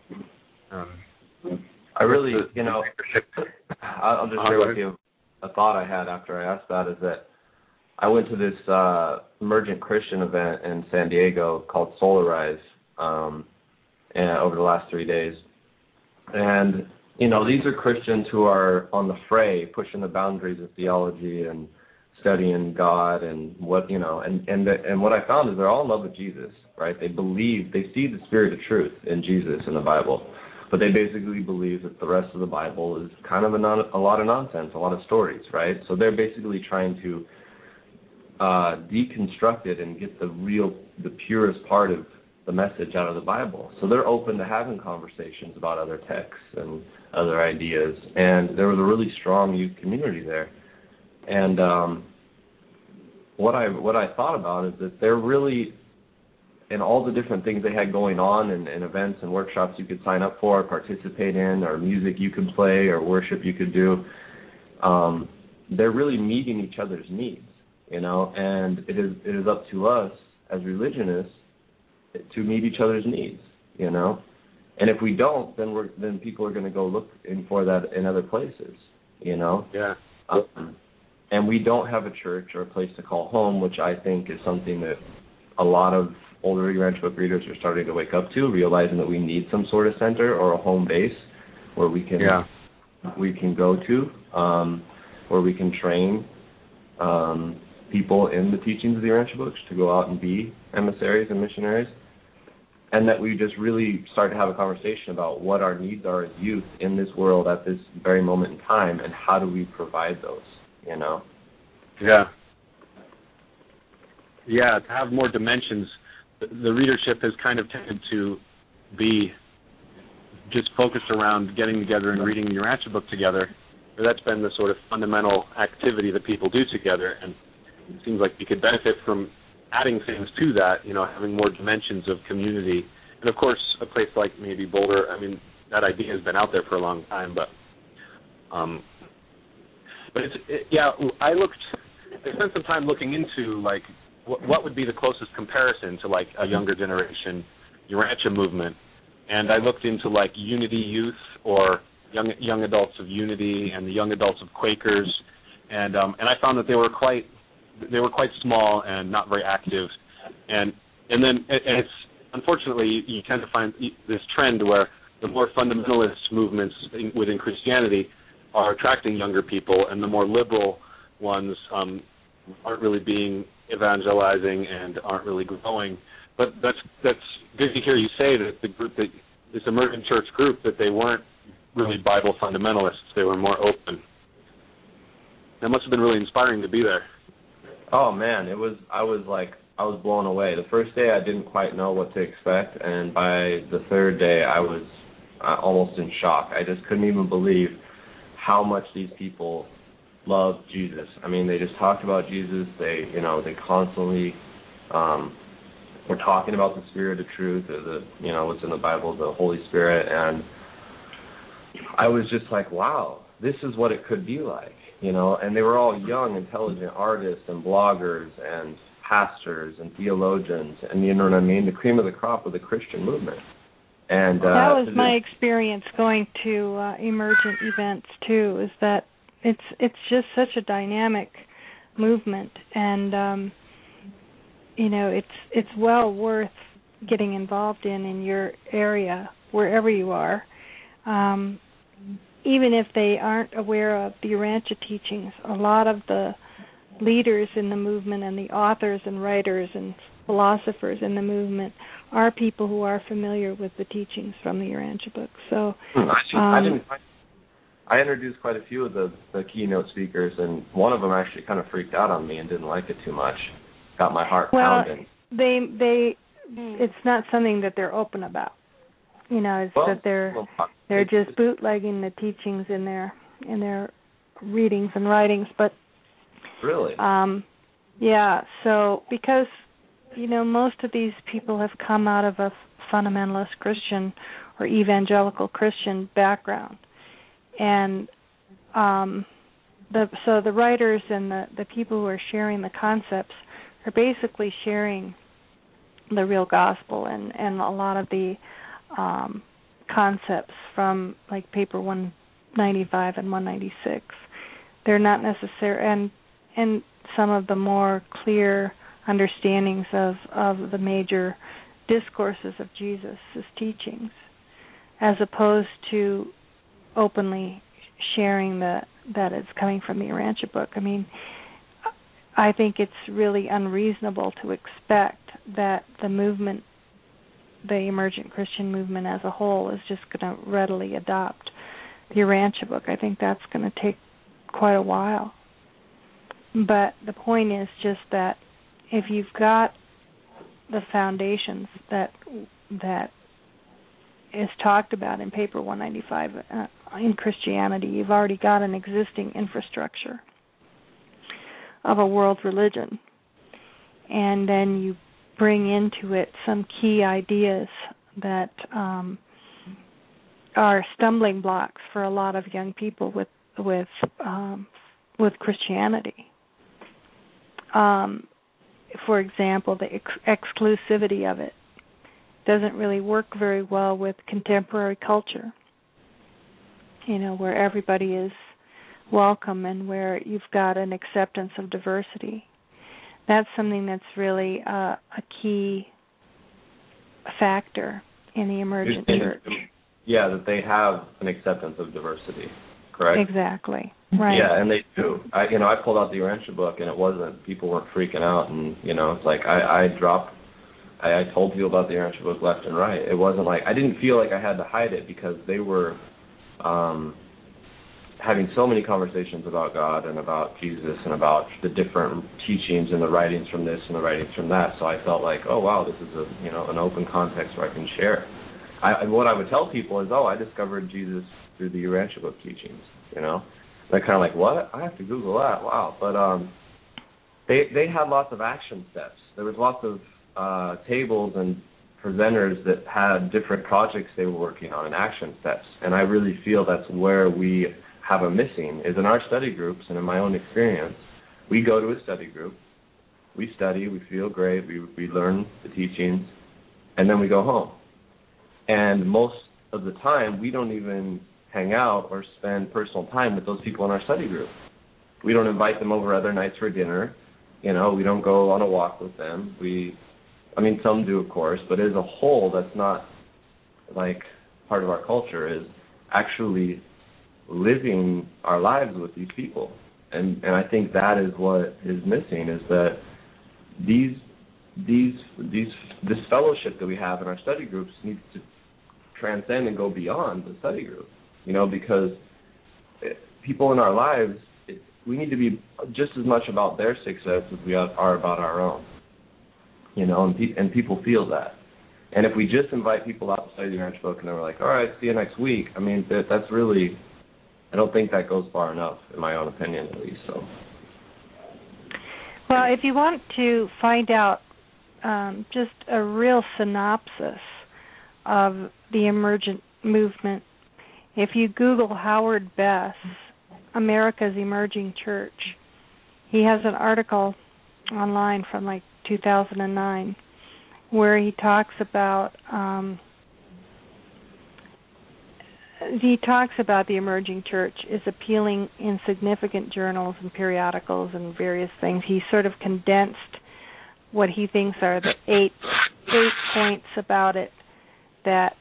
I really, I'll just share with you a thought I had after I asked that, is that I went to this emergent Christian event in San Diego called Solarize over the last 3 days. And, these are Christians who are on the fray, pushing the boundaries of theology and studying God and what, and what I found is they're all in love with Jesus, right? They see the spirit of truth in Jesus in the Bible, but they basically believe that the rest of the Bible is kind of a lot of nonsense, a lot of stories, right? So they're basically trying to deconstruct it and get the purest part of the message out of the Bible. So they're open to having conversations about other texts and other ideas, and there was a really strong youth community there. And what I thought about is that they're really, in all the different things they had going on and events and workshops you could sign up for, participate in, or music you could play, or worship you could do, they're really meeting each other's needs, and it is up to us as religionists to meet each other's needs, and if we don't, then people are going to go looking for that in other places, Yeah. And we don't have a church or a place to call home, which I think is something that a lot of older Ranch Book readers are starting to wake up to, realizing that we need some sort of center or a home base where we can go to, where we can train people in the teachings of the Ranch Books to go out and be emissaries and missionaries. and that we just really start to have a conversation about what our needs are as youth in this world at this very moment in time, and how do we provide those, you know? Yeah. Yeah, to have more dimensions. The readership has kind of tended to be just focused around getting together and reading the Urantia book together. That's been the sort of fundamental activity that people do together, and it seems like we could benefit from adding things to that, you know, having more dimensions of community. And, of course, a place like maybe Boulder, I mean, that idea has been out there for a long time, but I spent some time looking into, like, what would be the closest comparison to, like, a younger generation Urantia movement. And I looked into, like, Unity Youth or young adults of Unity and the young adults of Quakers, and I found that they were quite small and not very active, and then it's unfortunately you tend to find this trend where the more fundamentalist movements within Christianity are attracting younger people, and the more liberal ones aren't really being evangelizing and aren't really growing. But that's good to hear you say that the group, that this emergent church group, that they weren't really Bible fundamentalists. They were more open. That must have been really inspiring to be there. Oh man, I was blown away. The first day I didn't quite know what to expect, and by the third day I was almost in shock. I just couldn't even believe how much these people loved Jesus. I mean, they just talked about Jesus. They constantly were talking about the Spirit of truth, or what's in the Bible, the Holy Spirit, and I was just like, wow, this is what it could be like, and they were all young, intelligent artists and bloggers and pastors and theologians, and you know what I mean, the cream of the crop of the Christian movement. And that was my experience going to emergent events too, is that it's just such a dynamic movement, and it's well worth getting involved in your area, wherever you are. Even if they aren't aware of the Urantia teachings, a lot of the leaders in the movement and the authors and writers and philosophers in the movement are people who are familiar with the teachings from the Urantia book. So I introduced quite a few of the keynote speakers, and one of them actually kind of freaked out on me and didn't like it too much. Got my heart pounding. It's not something that they're open about. That they're just bootlegging the teachings in their readings and writings. But really, So because most of these people have come out of a fundamentalist Christian or evangelical Christian background, and the writers and the people who are sharing the concepts are basically sharing the real gospel and a lot of the concepts from like paper 195 and 196. They're not necessary, and some of the more clear understandings of the major discourses of Jesus' teachings, as opposed to openly sharing that it's coming from the Urantia book. I mean, I think it's really unreasonable to expect that the movement, the emergent Christian movement as a whole, is just going to readily adopt the Urantia book. I think that's going to take quite a while. But the point is just that if you've got the foundations that is talked about in paper 195 in Christianity, you've already got an existing infrastructure of a world religion, and then you bring into it some key ideas that are stumbling blocks for a lot of young people with Christianity. For example, the exclusivity of it doesn't really work very well with contemporary culture, where everybody is welcome and where you've got an acceptance of diversity. That's something that's really a key factor in the emergent church. Yeah, that they have an acceptance of diversity, correct? Exactly. Right. Yeah, and they do. I pulled out the Urantia book, and people weren't freaking out, and it's like I dropped I told people about the Urantia book left and right. It wasn't like, I didn't feel like I had to hide it because they were having so many conversations about God and about Jesus and about the different teachings and the writings from this and the writings from that. So I felt like, oh wow, this is an open context where I can share. What I would tell people is, I discovered Jesus through the Urantia book teachings. They're kind of like, what? I have to Google that. Wow. But they had lots of action steps. There was lots of tables and presenters that had different projects they were working on and action steps. And I really feel that's where we have a missing, is in our study groups and in my own experience. We go to a study group, we study, we feel great, we learn the teachings, and then we go home. And most of the time, we don't even hang out or spend personal time with those people in our study group. We don't invite them over other nights for dinner. We don't go on a walk with them. Some do, of course, but as a whole, that's not like part of our culture, is actually living our lives with these people. And I think that is what is missing, is that this fellowship that we have in our study groups needs to transcend and go beyond the study group, because people in our lives, we need to be just as much about their success as we are about our own, and people feel that. And if we just invite people out to study the Urantia book and then we're like, all right, see you next week, that's really, I don't think that goes far enough, in my own opinion, at least. So. Well, if you want to find out just a real synopsis of the emergent movement, if you Google Howard Bess, America's Emerging Church, he has an article online from like 2009 where he talks about the emerging church is appealing in significant journals and periodicals and various things. He sort of condensed what he thinks are the eight points about it that,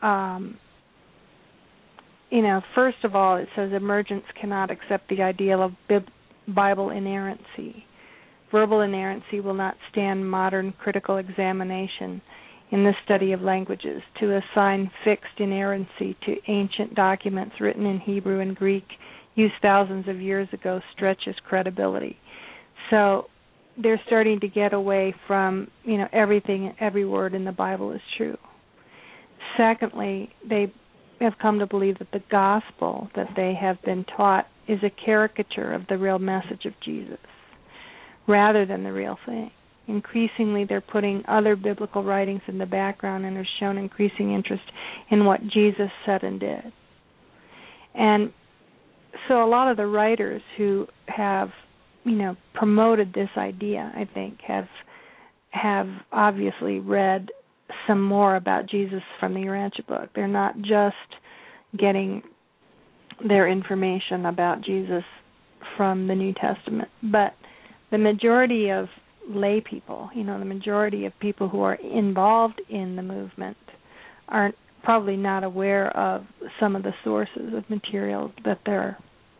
first of all, it says emergence cannot accept the ideal of Bible inerrancy. Verbal inerrancy will not stand modern critical examination in the study of languages. To assign fixed inerrancy to ancient documents written in Hebrew and Greek used thousands of years ago stretches credibility. So they're starting to get away from, everything, every word in the Bible is true. Secondly, they have come to believe that the gospel that they have been taught is a caricature of the real message of Jesus rather than the real thing. Increasingly, they're putting other biblical writings in the background and have shown increasing interest in what Jesus said and did. And so a lot of the writers who have, promoted this idea, I think, have obviously read some more about Jesus from the Urantia book. They're not just getting their information about Jesus from the New Testament, but the majority of lay people, the majority of people who are involved in the movement are probably not aware of some of the sources of material that their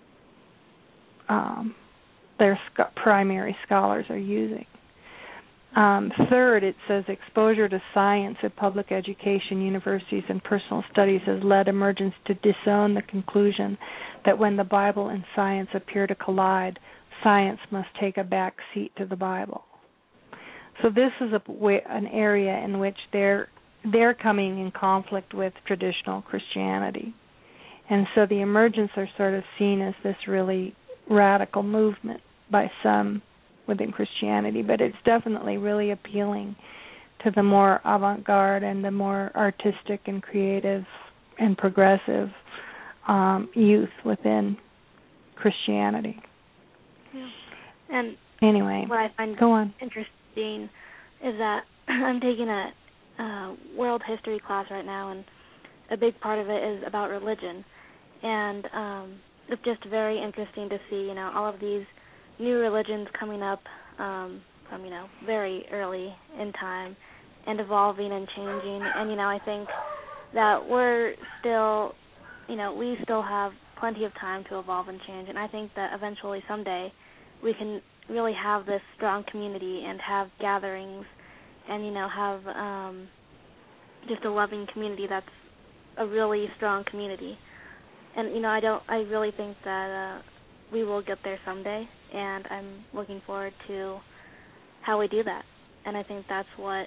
primary scholars are using. Third, it says exposure to science at public education, universities, and personal studies has led emergence to disown the conclusion that when the Bible and science appear to collide, science must take a back seat to the Bible. So this is an area in which they're coming in conflict with traditional Christianity. And so the emergents are sort of seen as this really radical movement by some within Christianity, but it's definitely really appealing to the more avant-garde and the more artistic and creative and progressive youth within Christianity. Yeah. And anyway, what I find interesting is that I'm taking a world history class right now, and a big part of it is about religion. And it's just very interesting to see, all of these new religions coming up from, very early in time and evolving and changing. And, I think that we're still, we still have plenty of time to evolve and change. And I think that eventually someday we can really have this strong community and have gatherings and, have just a loving community that's a really strong community. And, I really think that we will get there someday, and I'm looking forward to how we do that. And I think that's what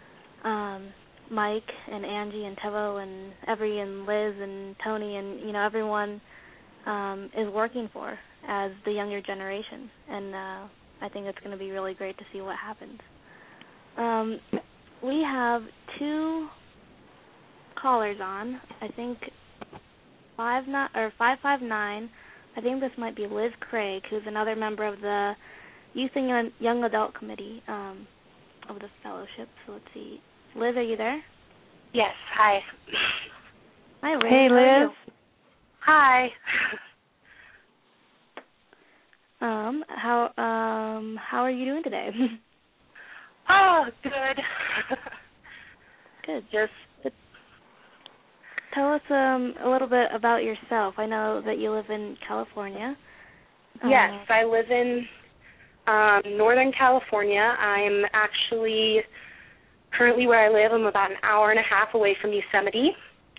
Mike and Angie and Tevo and Every and Liz and Tony and, everyone is working for as the younger generation. And I think it's going to be really great to see what happens. We have 2 callers on. I think 559. I think this might be Liz Craig, who's another member of the Youth and Young Adult Committee of the fellowship. So let's see. Liz, are you there? Yes. Hi. Hi, Liz. Hey, Liz. Hi. How are you doing today? Oh, good. Good. Just tell us a little bit about yourself. I know that you live in California. Yes, I live in Northern California. I'm actually currently where I live. I'm about an hour and a half away from Yosemite.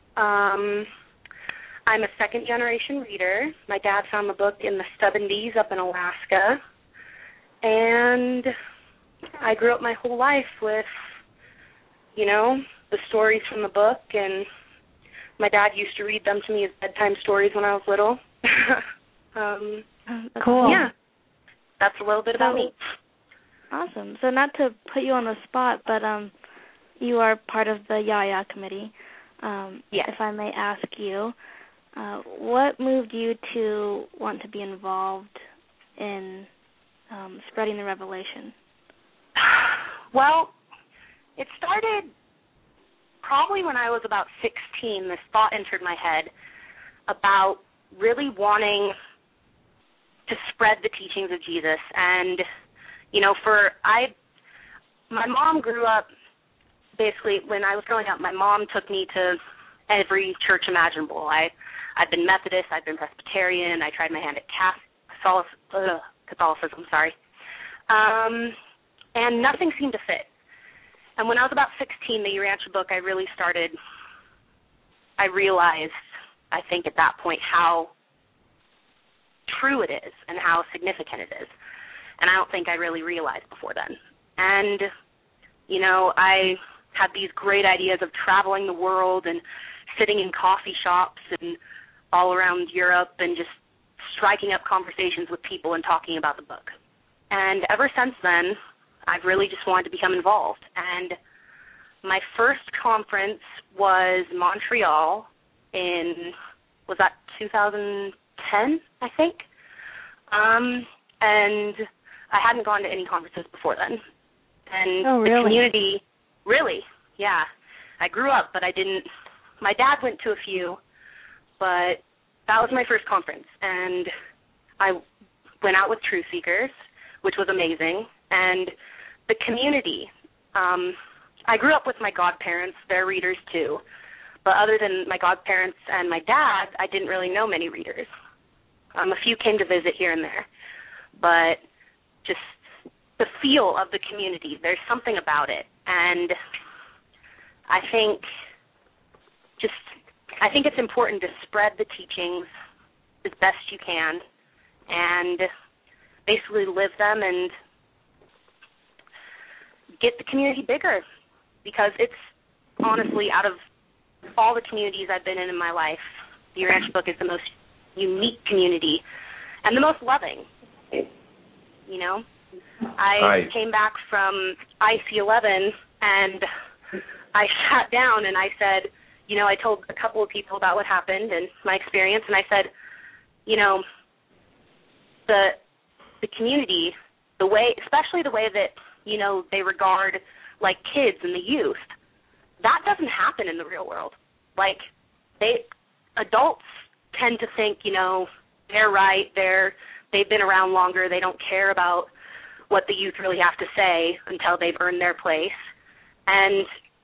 I'm a second-generation reader. My dad found the book in the 70s up in Alaska. And I grew up my whole life with, the stories from the book. And my dad used to read them to me as bedtime stories when I was little. Cool. Yeah. That's a little bit about me. Awesome. So not to put you on the spot, but you are part of the Yaya Committee. Yes. If I may ask you, what moved you to want to be involved in spreading the revelation? Well, it started probably when I was about 16. This thought entered my head about really wanting to spread the teachings of Jesus. And, my mom grew up, basically, when I was growing up, my mom took me to every church imaginable. I've been Methodist, I've been Presbyterian, I tried my hand at Catholicism, and nothing seemed to fit. And when I was about 16, the Urantia book, I realized, I think at that point, how true it is and how significant it is. And I don't think I really realized before then. And, I had these great ideas of traveling the world and sitting in coffee shops and all around Europe and just striking up conversations with people and talking about the book. And ever since then, I've really just wanted to become involved. And my first conference was Montreal was that 2010, I think? And I hadn't gone to any conferences before then. And oh, really? The community, really, yeah. I grew up, but I didn't. My dad went to a few, but that was my first conference. And I went out with Truth Seekers, which was amazing. And the community, I grew up with my godparents. They're readers too. But other than my godparents and my dad, I didn't really know many readers. A few came to visit here and there. But just the feel of the community, there's something about it. And I think it's important to spread the teachings as best you can and basically live them and get the community bigger, because it's honestly, out of all the communities I've been in my life, the Urantia book is the most unique community and the most loving. I came back from IC11 and I sat down and I said, I told a couple of people about what happened and my experience, and I said, the community, the way, especially the way that, they regard, like, kids and the youth, that doesn't happen in the real world. Like, adults tend to think, they're right, they've been around longer, they don't care about what the youth really have to say until they've earned their place. And,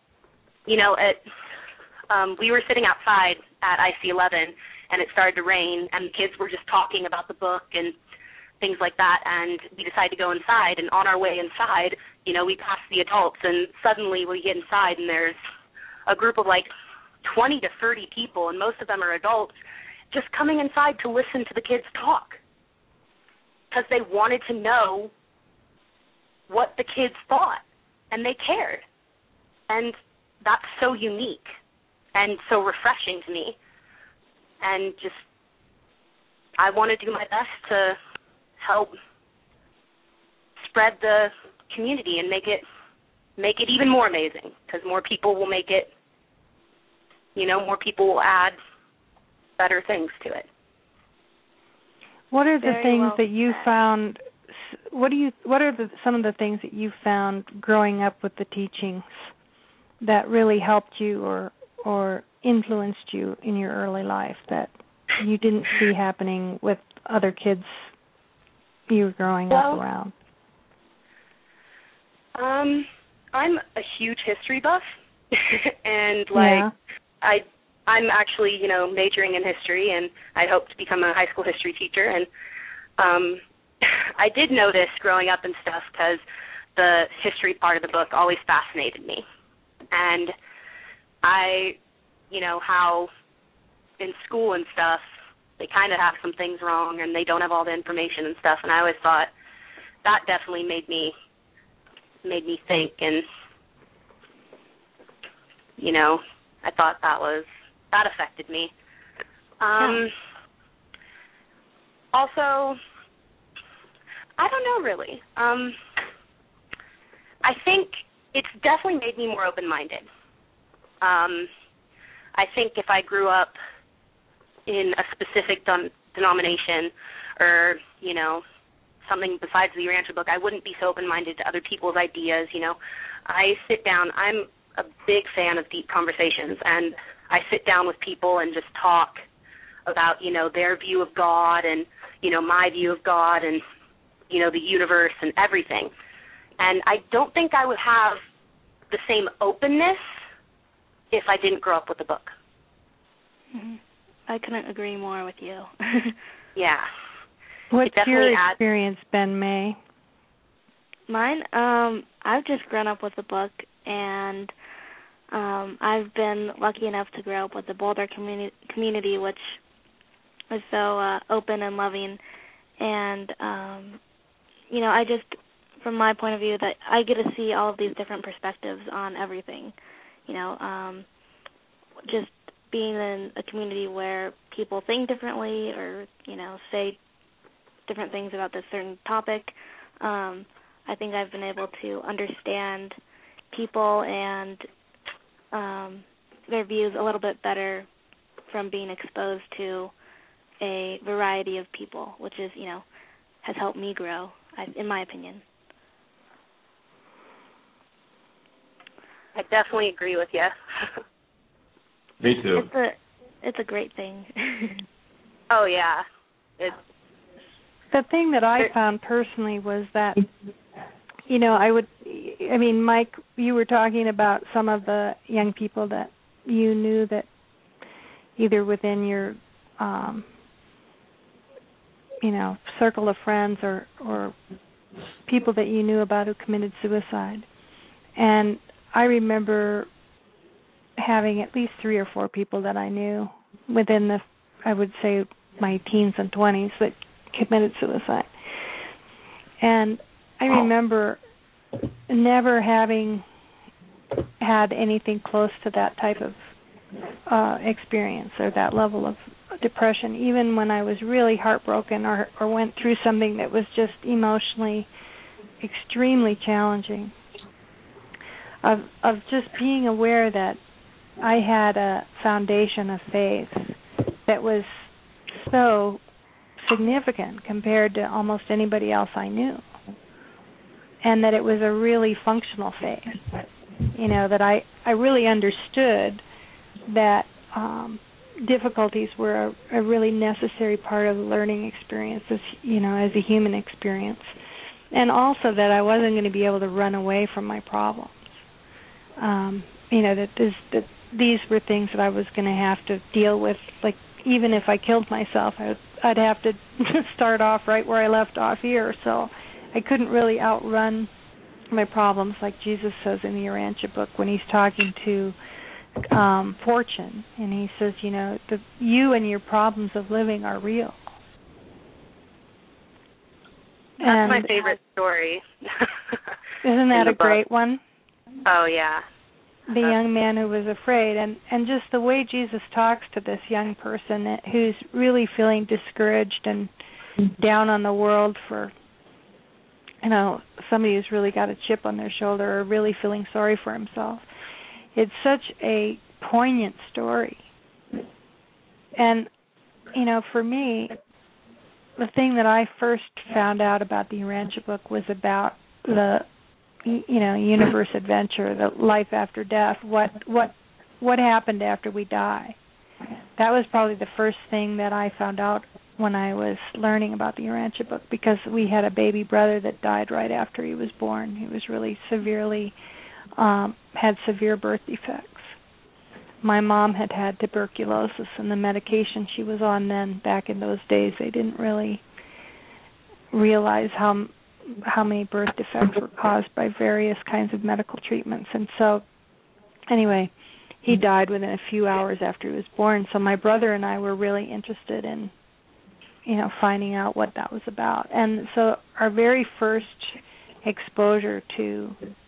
we were sitting outside at IC11, and it started to rain, and the kids were just talking about the book, and things like that, and we decide to go inside, and on our way inside, we pass the adults, and suddenly we get inside, and there's a group of like 20 to 30 people, and most of them are adults, just coming inside to listen to the kids talk because they wanted to know what the kids thought, and they cared. And that's so unique and so refreshing to me. And just, I want to do my best to help spread the community and make it even more amazing, because more people will make it, more people will add better things to it. What are the things that you found? What are some of the things that you found growing up with the teachings that really helped you or influenced you in your early life that you didn't see happening with other kids you were growing up around? I'm a huge history buff, and I'm actually, majoring in history, and I hope to become a high school history teacher. And I did notice growing up and stuff, because the history part of the book always fascinated me. And how in school and stuff, they kind of have some things wrong, and they don't have all the information and stuff. And I always thought that definitely made me think, and I thought that affected me. Also, I don't know really. I think it's definitely made me more open-minded. I think if I grew up in a specific denomination or, something besides the Urantia book, I wouldn't be so open-minded to other people's ideas. I sit down. I'm a big fan of deep conversations, and I sit down with people and just talk about, their view of God and, my view of God and, the universe and everything. And I don't think I would have the same openness if I didn't grow up with the book. Mm-hmm. I couldn't agree more with you. Yeah. What's your experience been, May? Mine? I've just grown up with the book, and I've been lucky enough to grow up with the Boulder community, which is so open and loving. And, I just, from my point of view, that I get to see all of these different perspectives on everything. Just being in a community where people think differently or, say different things about this certain topic, I think I've been able to understand people and their views a little bit better from being exposed to a variety of people, which is, has helped me grow, in my opinion. I definitely agree with you. Me too. It's a great thing. Oh, yeah. The thing that I found personally was that, Mike, you were talking about some of the young people that you knew that either within your, circle of friends or people that you knew about who committed suicide. And I remember having at least 3 or 4 people that I knew within I would say, my teens and 20s that committed suicide. And I remember never having had anything close to that type of experience or that level of depression, even when I was really heartbroken or went through something that was just emotionally extremely challenging. Of just being aware that I had a foundation of faith that was so significant compared to almost anybody else I knew, and that it was a really functional faith, that I really understood that difficulties were a really necessary part of the learning experience, as a human experience, and also that I wasn't going to be able to run away from my problems. That these were things that I was going to have to deal with. Like, even if I killed myself, I'd have to start off right where I left off here. So I couldn't really outrun my problems, like Jesus says in the Urantia book when he's talking to Fortune, and he says, you and your problems of living are real. That's my favorite story. Isn't that a great one? Oh, yeah. The young man who was afraid, and just the way Jesus talks to this young person who's really feeling discouraged and down on the world for, somebody who's really got a chip on their shoulder or really feeling sorry for himself. It's such a poignant story. And, for me, the thing that I first found out about the Urantia book was about the, universe adventure, the life after death, what happened after we die. That was probably the first thing that I found out when I was learning about the Urantia book, because we had a baby brother that died right after he was born. He was really had severe birth defects. My mom had tuberculosis, and the medication she was on then, back in those days, they didn't really realize how many birth defects were caused by various kinds of medical treatments. And so, anyway, he died within a few hours after he was born. So my brother and I were really interested in, finding out what that was about. And so our very first exposure to,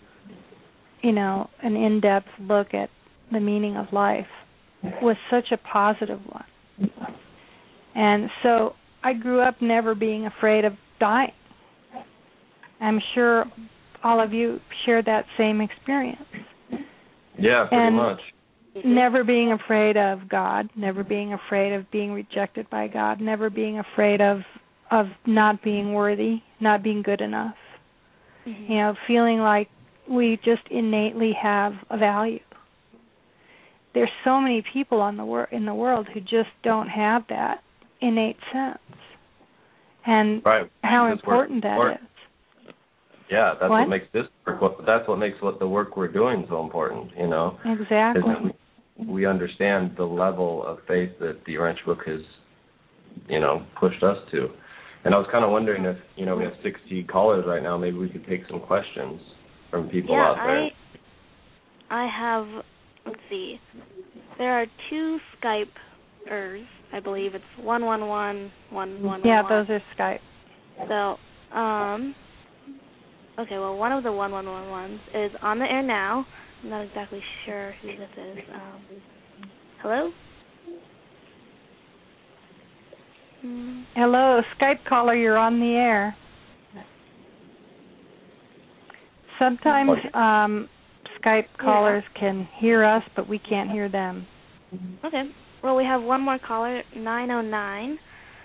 an in-depth look at the meaning of life was such a positive one. And so I grew up never being afraid of dying. I'm sure all of you share that same experience. Yeah, pretty much. Never being afraid of God, never being afraid of being rejected by God, never being afraid of not being worthy, not being good enough. Mm-hmm. Feeling like we just innately have a value. There's so many people in the world who just don't have that innate sense, and how important that is. Yeah, that's what makes this work. That's what makes the work we're doing so important. Exactly. We understand the level of faith that the Urantia book has, pushed us to. And I was kind of wondering if, we have 60 callers right now, maybe we could take some questions from people out there. I have, let's see, there are 2 Skype-ers, I believe. It's 111-111. Yeah, those are Skype. So, okay, well, one of the 1111s is on the air now. I'm not exactly sure who this is. Hello? Hello, Skype caller, you're on the air. Sometimes Skype callers can hear us, but we can't hear them. Okay. Well, we have one more caller, 909.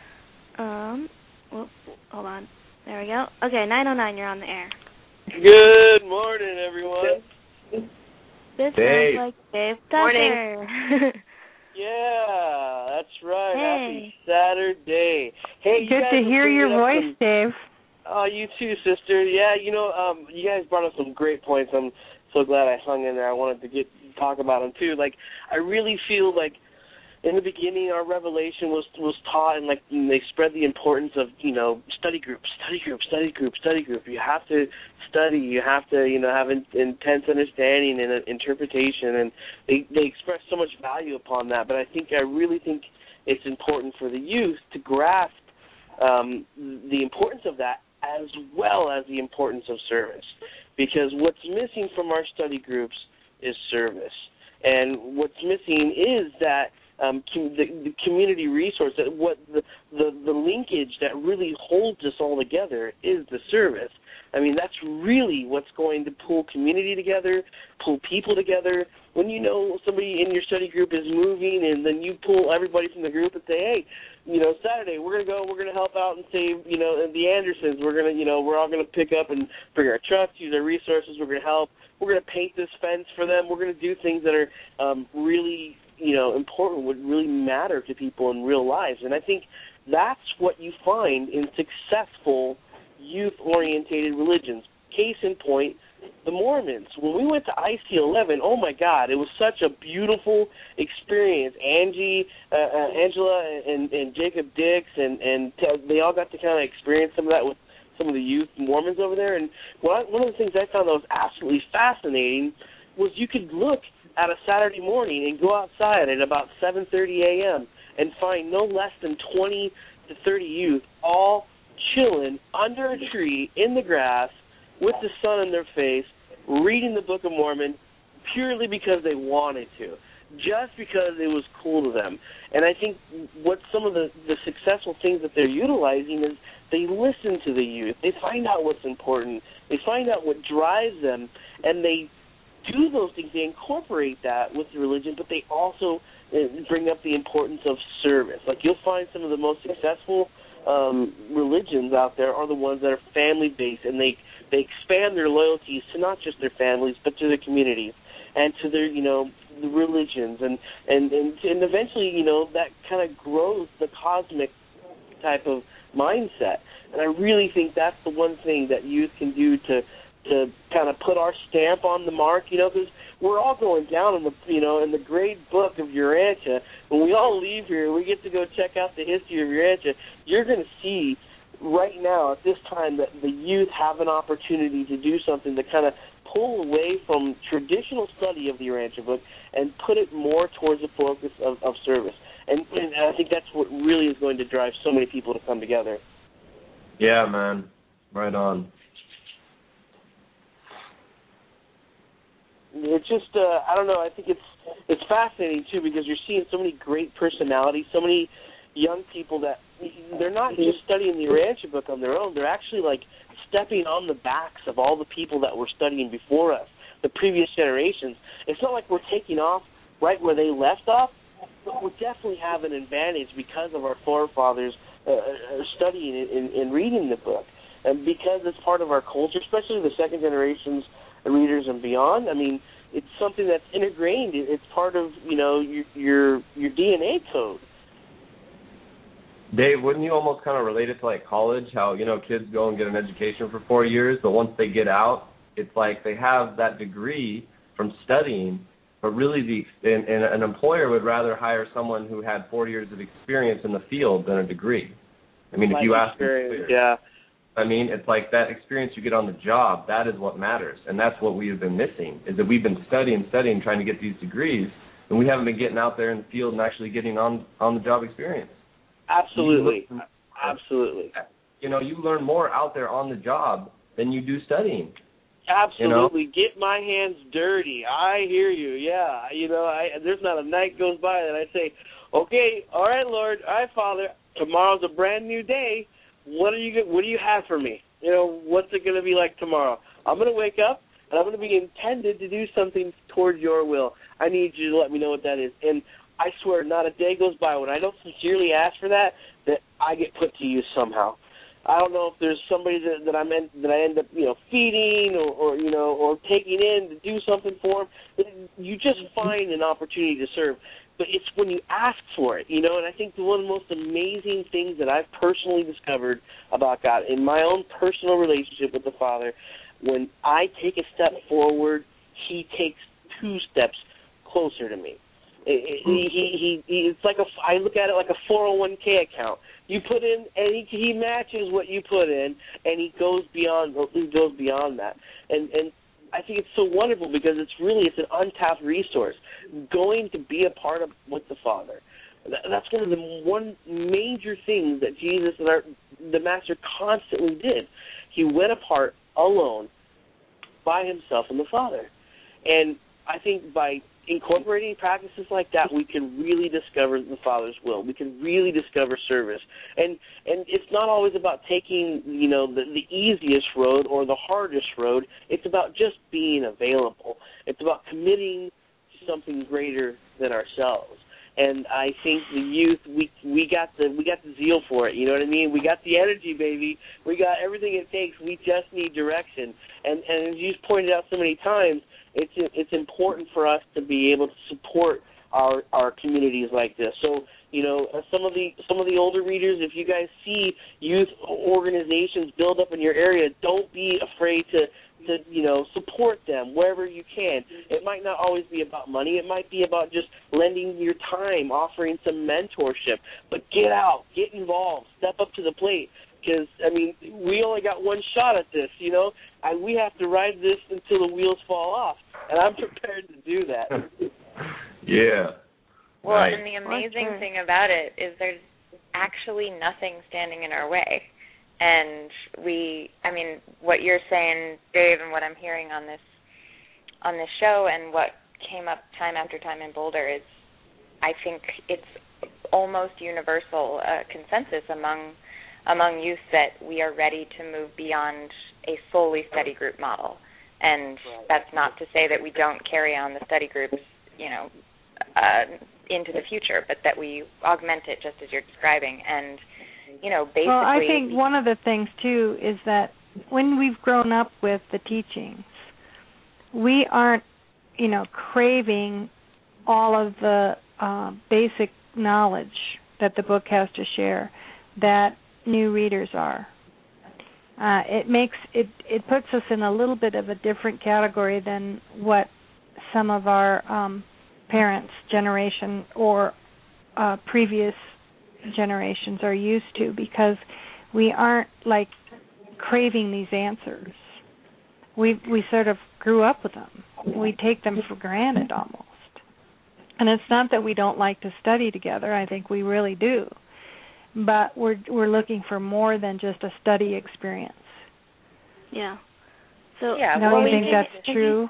Hold on. There we go. Okay, 909, you're on the air. Good morning, everyone. This sounds like Dave Tucker. Morning. Yeah, that's right. Hey. Happy Saturday. Hey, good to hear your voice, Dave. Oh, you too, sister. Yeah, you guys brought up some great points. I'm so glad I hung in there. I wanted to talk about them too. Like, I really feel like in the beginning, our revelation was taught, and they spread the importance of study group. You have to study. You have to have intense understanding and interpretation, and they express so much value upon that. But I really think it's important for the youth to grasp the importance of that, as well as the importance of service, because what's missing from our study groups is service, and what's missing is that. The community resource, that what the linkage that really holds us all together is the service. I mean, that's really what's going to pull community together, pull people together. When somebody in your study group is moving, and then you pull everybody from the group and say, hey, Saturday we're going to help out and save, the Andersons. We're all going to pick up and bring our trucks, use our resources. We're going to help. We're going to paint this fence for them. We're going to do things that are really important, would really matter to people in real lives. And I think that's what you find in successful youth-orientated religions. Case in point, the Mormons. When we went to IC11, oh my God, it was such a beautiful experience. Angela and Jacob Dix and they all got to kind of experience some of that with some of the youth Mormons over there. And one of the things I found that was absolutely fascinating was you could look at a Saturday morning and go outside at about 7:30 a.m. and find no less than 20 to 30 youth all chilling under a tree in the grass with the sun in their face, reading the Book of Mormon purely because they wanted to, just because it was cool to them. And I think what some of the successful things that they're utilizing is they listen to the youth. They find out what's important. They find out what drives them, and they do those things. They incorporate that with the religion, but they also bring up the importance of service. Like you'll find some of the most successful religions out there are the ones that are family-based, and they expand their loyalties to not just their families, but to their communities and to their, the religions, and eventually, that kind of grows the cosmic type of mindset. And I really think that's the one thing that youth can do to kind of put our stamp on the mark, because we're all going down in the great book of Urantia. When we all leave here, we get to go check out the history of Urantia. You're going to see right now at this time that the youth have an opportunity to do something to kind of pull away from traditional study of the Urantia book and put it more towards the focus of service. And I think that's what really is going to drive so many people to come together. Yeah, man. Right on. It's just, I don't know, I think it's fascinating, too, because you're seeing so many great personalities, so many young people that they're not just studying the Urantia book on their own. They're actually, like, stepping on the backs of all the people that were studying before us, the previous generations. It's not like we're taking off right where they left off, but we definitely have an advantage because of our forefathers studying and reading the book. And because it's part of our culture, especially the second generations readers and beyond, I mean, it's something that's ingrained. It's part of, your DNA code. Dave, wouldn't you almost kind of relate it to like college, how, kids go and get an education for 4 years, but once they get out, it's like they have that degree from studying, but really an employer would rather hire someone who had 4 years of experience in the field than a degree. I mean, if you ask them, yeah. I mean, it's like that experience you get on the job, that is what matters, and that's what we have been missing, is that we've been studying, trying to get these degrees, and we haven't been getting out there in the field and actually getting on the job experience. Absolutely. Absolutely. You learn more out there on the job than you do studying. Absolutely. Get my hands dirty. I hear you. Yeah. There's not a night goes by that I say, okay, all right, Lord, all right, Father, tomorrow's a brand new day. What do you have for me? What's it going to be like tomorrow? I'm going to wake up, and I'm going to be intended to do something toward your will. I need you to let me know what that is. And I swear, not a day goes by when I don't sincerely ask for that I get put to use somehow. I don't know if there's somebody that I end up feeding or taking in to do something for them. You just find an opportunity to serve, but it's when you ask for it, And I think one of the most amazing things that I've personally discovered about God in my own personal relationship with the Father, when I take a step forward, He takes 2 steps closer to me. It's like I look at it like a 401k account. You put in, and he matches what you put in, and he goes beyond that. And I think it's so wonderful because it's an untapped resource. Going to be a part of with the Father. That's one of the one major things that Jesus and the Master constantly did. He went apart alone by himself and the Father. And I think by incorporating practices like that, we can really discover the Father's will. We can really discover service. And it's not always about taking, the easiest road or the hardest road. It's about just being available. It's about committing to something greater than ourselves. And I think the youth, we got the zeal for it. You know what I mean? We got the energy, baby. We got everything it takes. We just need direction. And as you pointed out so many times, it's important for us to be able to support our communities like this. So, some of the older readers, if you guys see youth organizations build up in your area, don't be afraid to to, support them wherever you can. It might not always be about money. It might be about just lending your time, offering some mentorship. But get out, get involved, step up to the plate. Because, we only got one shot at this, we have to ride this until the wheels fall off. And I'm prepared to do that. Yeah. Well, right. And the amazing thing about it is there's actually nothing standing in our way. And what you're saying, Dave, and what I'm hearing on this show and what came up time after time in Boulder is, I think it's almost universal consensus among youth that we are ready to move beyond a solely study group model. And that's not to say that we don't carry on the study groups, into the future, but that we augment it just as you're describing. And, basically... Well, I think one of the things, too, is that when we've grown up with the teachings, we aren't, craving all of the basic knowledge that the book has to share that new readers are. It puts us in a little bit of a different category than what some of our parents' generation or previous generations are used to, because we aren't craving these answers. We sort of grew up with them. We take them for granted almost. And it's not that we don't like to study together. I think we really do. But we're looking for more than just a study experience. Yeah. So don't you think that's true?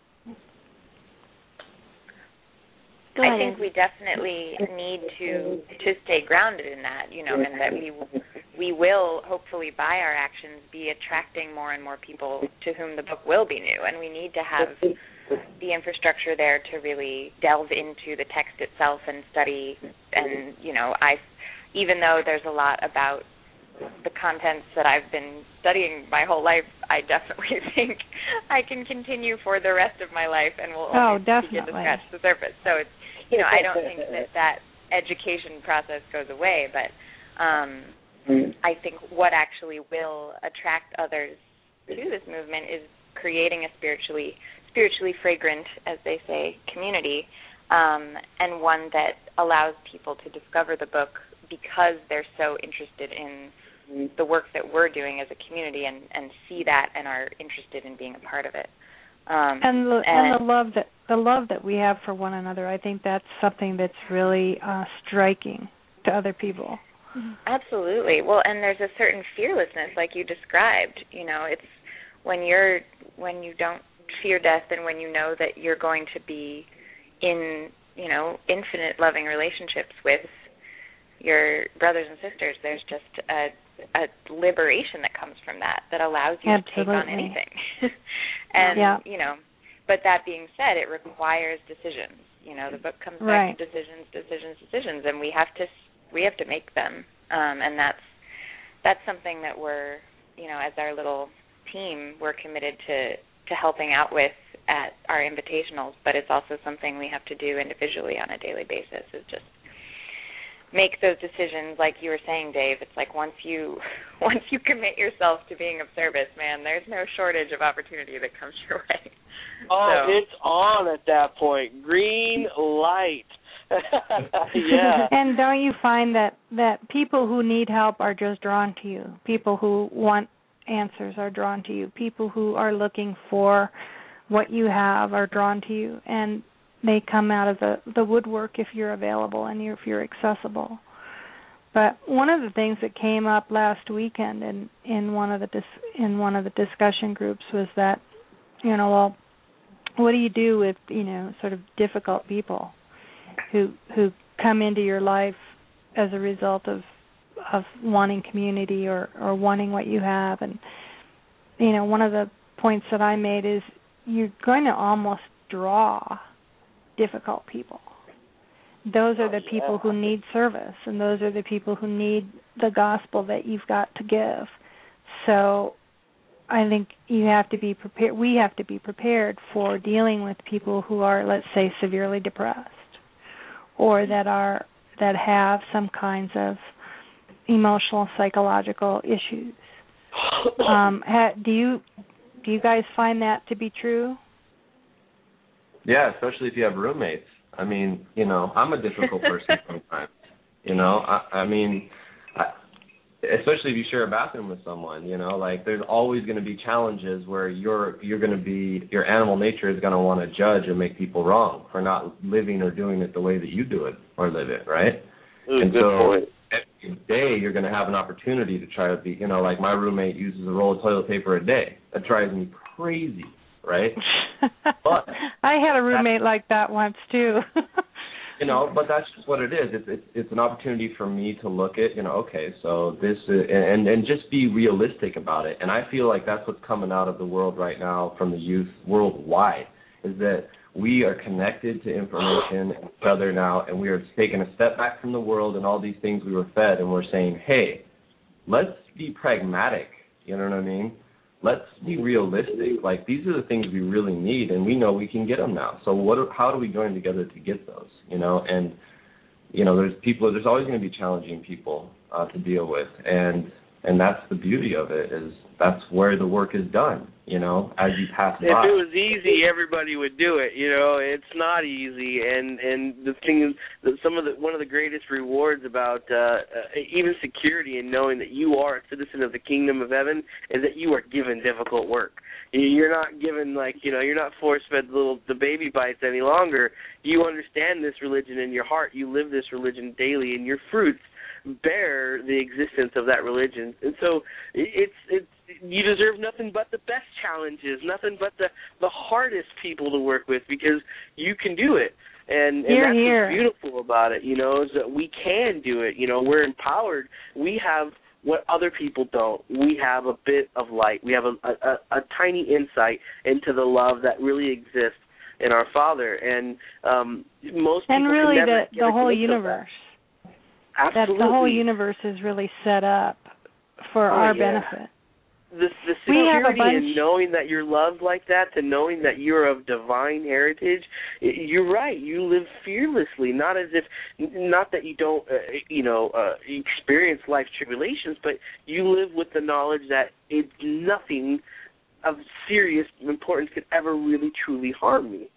I think we definitely need to stay grounded in that, and that we will, hopefully by our actions, be attracting more and more people to whom the book will be new, and we need to have the infrastructure there to really delve into the text itself and study. And, even though there's a lot about the contents that I've been studying my whole life, I definitely think I can continue for the rest of my life and will only begin to scratch the surface. So it's, I don't think that education process goes away, but I think what actually will attract others to this movement is creating a spiritually fragrant, as they say, community, and one that allows people to discover the book because they're so interested in the work that we're doing as a community and see that and are interested in being a part of it. And the love that we have for one another, I think that's something that's really striking to other people. Absolutely. Well, and there's a certain fearlessness, like you described. It's when you don't fear death, and when you know that you're going to be in, infinite loving relationships with your brothers and sisters. There's just a liberation that comes from that allows you to take on anything. And, but that being said, it requires decisions. The book comes back to decisions, and we have to make them. And that's something that we're, as our little team, we're committed to helping out with at our invitationals, but it's also something we have to do individually on a daily basis, is just make those decisions. Like you were saying, Dave, it's like once you commit yourself to being of service, man, there's no shortage of opportunity that comes your way. Oh, it's on at that point. Green light. Yeah. And don't you find that people who need help are just drawn to you? People who want answers are drawn to you. People who are looking for what you have are drawn to you, and they come out of the woodwork if you're available and if you're accessible. But one of the things that came up last weekend in one of the discussion groups was that, what do you do with sort of difficult people who come into your life as a result of wanting community or wanting what you have? And one of the points that I made is you're going to almost draw difficult people. Those are the people who need service, and those are the people who need the gospel that you've got to give. So I think you have to be prepared. We have to be prepared for dealing with people who are, let's say, severely depressed, or that have some kinds of emotional, psychological issues. Do Do you guys find that to be true? Yeah, especially if you have roommates. I mean, I'm a difficult person sometimes. Especially if you share a bathroom with someone, there's always going to be challenges where your animal nature is going to want to judge and make people wrong for not living or doing it the way that you do it or live it, right? And good so point. every day you're going to have an opportunity to try to be, like my roommate uses a roll of toilet paper a day. That drives me crazy, right? But I had a roommate like that once too. But that's just what it is. It's an opportunity for me to look at, okay, so this is, and just be realistic about it. And I feel like that's what's coming out of the world right now from the youth worldwide, is that we are connected to information and each other now, and we are taking a step back from the world and all these things we were fed, and we're saying, hey, let's be pragmatic, you know what I mean? Let's be realistic. Like, these are the things we really need, and we know we can get them now. So how do we join together to get those, And, there's always going to be challenging people to deal with, and that's the beauty of it, is that's where the work is done, as you pass by. If it was easy, everybody would do it. It's not easy, and the thing is that one of the greatest rewards about even security and knowing that you are a citizen of the kingdom of heaven is that you are given difficult work. You're not given you're not force-fed the baby bites any longer. You understand this religion in your heart. You live this religion daily, and your fruits bear the existence of that religion. And so it's you deserve nothing but the best challenges, nothing but the hardest people to work with, because you can do it. And that's what's beautiful about it, is that we can do it. We're empowered. We have what other people don't. We have a bit of light. We have a tiny insight into the love that really exists in our Father. And most people and really can never the whole universe. Absolutely. That the whole universe is really set up for our benefit. The security in knowing that you're loved like that, to knowing that you're of divine heritage, you're right. You live fearlessly, not that you don't, experience life's tribulations, but you live with the knowledge that nothing of serious importance could ever really truly harm me.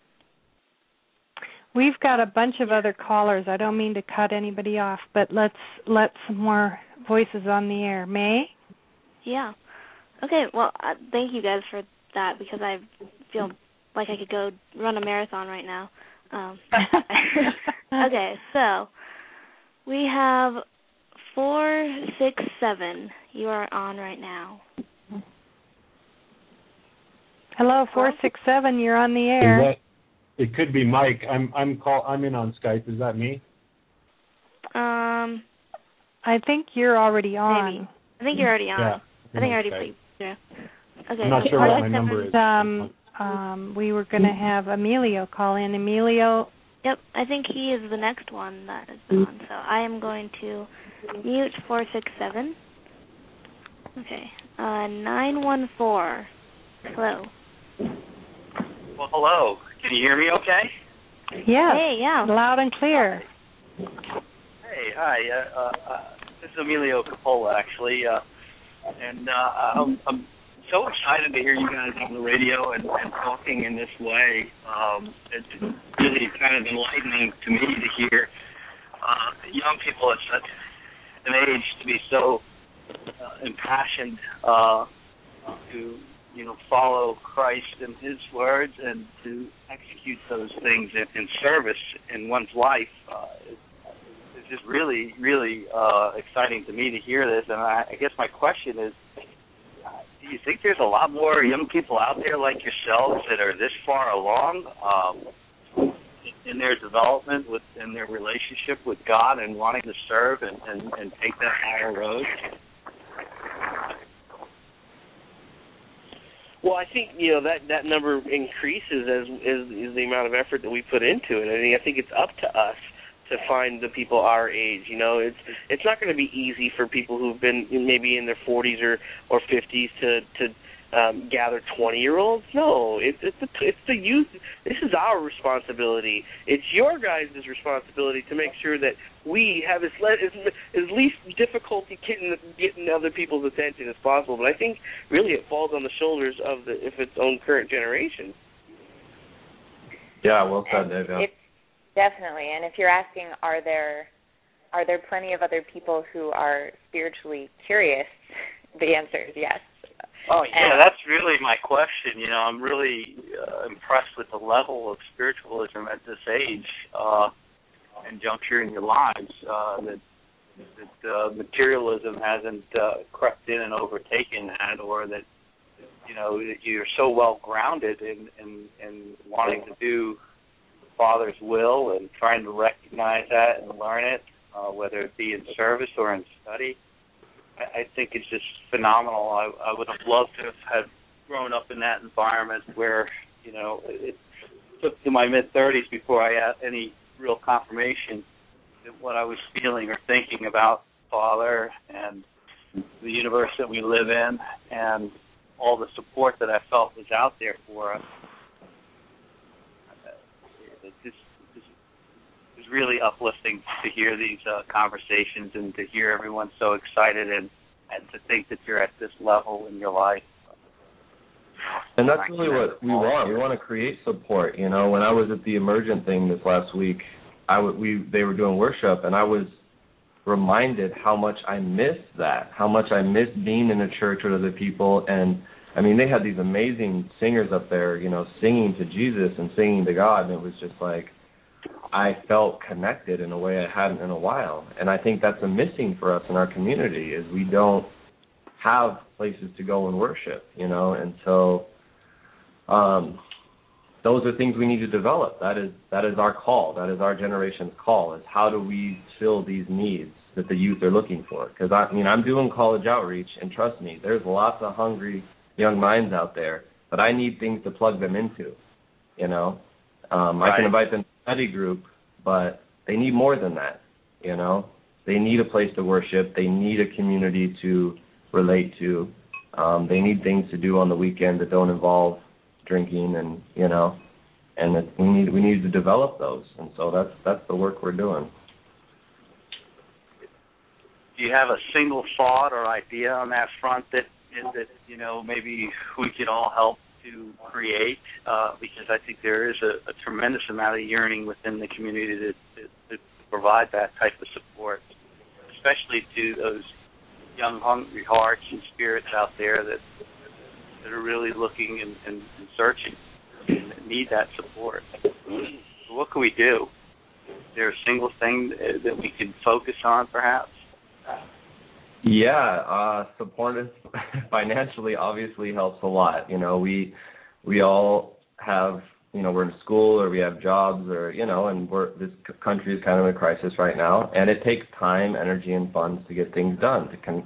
We've got a bunch of other callers. I don't mean to cut anybody off, but let's let some more voices on the air. May? Yeah. Okay, well, thank you guys for that, because I feel like I could go run a marathon right now. Okay, so we have 467. You are on right now. Hello, 467. You're on the air. It could be Mike. I'm in on Skype. Is that me? I think you're already on. Maybe. I think you're already on. Yeah, I think I already played. Yeah. Okay. I'm not sure what my number is. We were going to have Emilio call in. Emilio. Yep, I think he is the next one that is on. So I am going to mute 467. Okay. 914. Hello. Well, hello. Can you hear me okay? Yes. Hey, yeah. Loud and clear. Hey, hi. This is Emilio Coppola, actually. And I'm so excited to hear you guys on the radio and talking in this way. It's really kind of enlightening to me to hear young people at such an age to be so impassioned to follow Christ and His words and to execute those things in service in one's life. It's just really, really exciting to me to hear this. And I guess my question is, do you think there's a lot more young people out there like yourselves that are this far along in their development, in their relationship with God and wanting to serve and take that higher road? Well, I think that number increases as the amount of effort that we put into it. I think it's up to us to find the people our age. It's not going to be easy for people who've been maybe in their 40s or 50s to gather 20-year-olds. No, it's the youth. This is our responsibility. It's your guys' responsibility to make sure that we have as least difficulty getting other people's attention as possible. But I think really it falls on the shoulders of its own current generation. Yeah, well said, Dave. Yeah. It's definitely. And if you're asking, are there plenty of other people who are spiritually curious? The answer is yes. Oh, yeah, that's really my question. I'm really impressed with the level of spiritualism at this age and juncture in your lives, that materialism hasn't crept in and overtaken that, or that, that you're so well grounded in wanting to do the Father's will and trying to recognize that and learn it, whether it be in service or in study. I think it's just phenomenal. I would have loved to have grown up in that environment where, it took to my mid-30s before I had any real confirmation that what I was feeling or thinking about Father and the universe that we live in and all the support that I felt was out there for us. It was really uplifting to hear these conversations and to hear everyone so excited and to think that you're at this level in your life. And that's really what we want. We want to create support. When I was at the Emergent thing this last week, they were doing worship, and I was reminded how much I missed that, how much I missed being in a church with other people. And, they had these amazing singers up there, singing to Jesus and singing to God, and it was just like, I felt connected in a way I hadn't in a while. And I think that's a missing for us in our community is we don't have places to go and worship, And so those are things we need to develop. That is our call. That is our generation's call, is how do we fill these needs that the youth are looking for? Because, I'm doing college outreach, and trust me, there's lots of hungry young minds out there, but I need things to plug them into, I can invite them to a study group, but they need more than that, They need a place to worship. They need a community to relate to. They need things to do on the weekend that don't involve drinking and, and we need to develop those. And so that's the work we're doing. Do you have a single thought or idea on that front that maybe we could all help to create, because I think there is a tremendous amount of yearning within the community to provide that type of support, especially to those young, hungry hearts and spirits out there that are really looking and searching and need that support. So what can we do? Is there a single thing that we can focus on, perhaps? Yeah, support financially obviously helps a lot. We all have, we're in school or we have jobs or, and this country is kind of in a crisis right now, and it takes time, energy, and funds to get things done.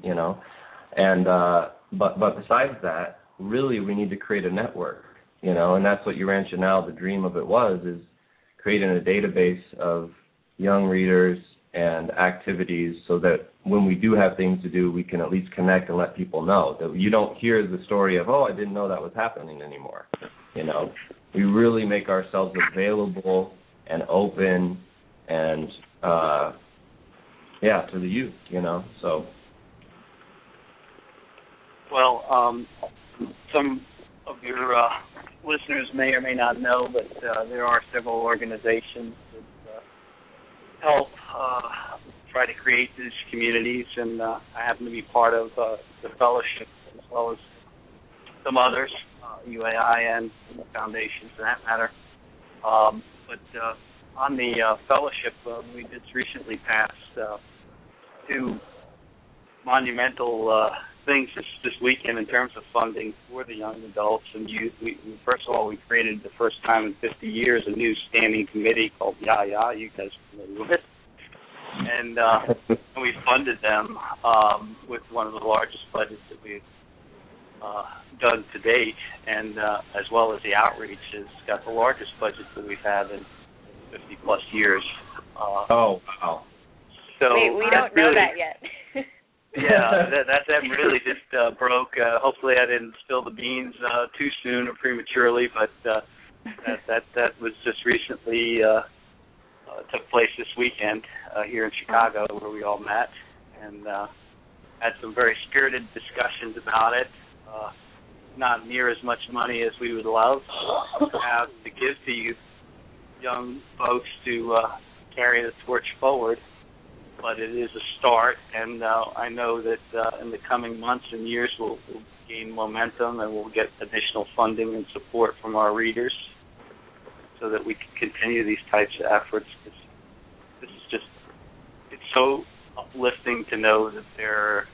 But besides that, really we need to create a network, and that's what Urantia Now, the dream of it is creating a database of young readers and activities so that when we do have things to do, we can at least connect and let people know that you don't hear the story of, I didn't know that was happening anymore. We really make ourselves available and open and, to the youth, so. Well, some of your listeners may or may not know, but there are several organizations that help try to create these communities, and I happen to be part of the fellowship as well as some others, UAI and the foundation for that matter. But on the fellowship, we just recently passed two monumental things this weekend in terms of funding for the young adults and youth. First of all, we created the first time in 50 years a new standing committee called YAYA. You guys are familiar with it. And we funded them with one of the largest budgets that we've done to date, and as well as the outreach has got the largest budget that we've had in 50-plus years. Oh, wow. So we don't know that yet. Yeah, that really just broke. Hopefully, I didn't spill the beans too soon or prematurely, but that was just recently took place this weekend here in Chicago, where we all met and had some very spirited discussions about it. Not near as much money as we would love to have to give to you young folks to carry the torch forward, but it is a start, and I know that in the coming months and years we'll gain momentum and we'll get additional funding and support from our readers so that we can continue these types of efforts. This is just, it's so uplifting to know that there are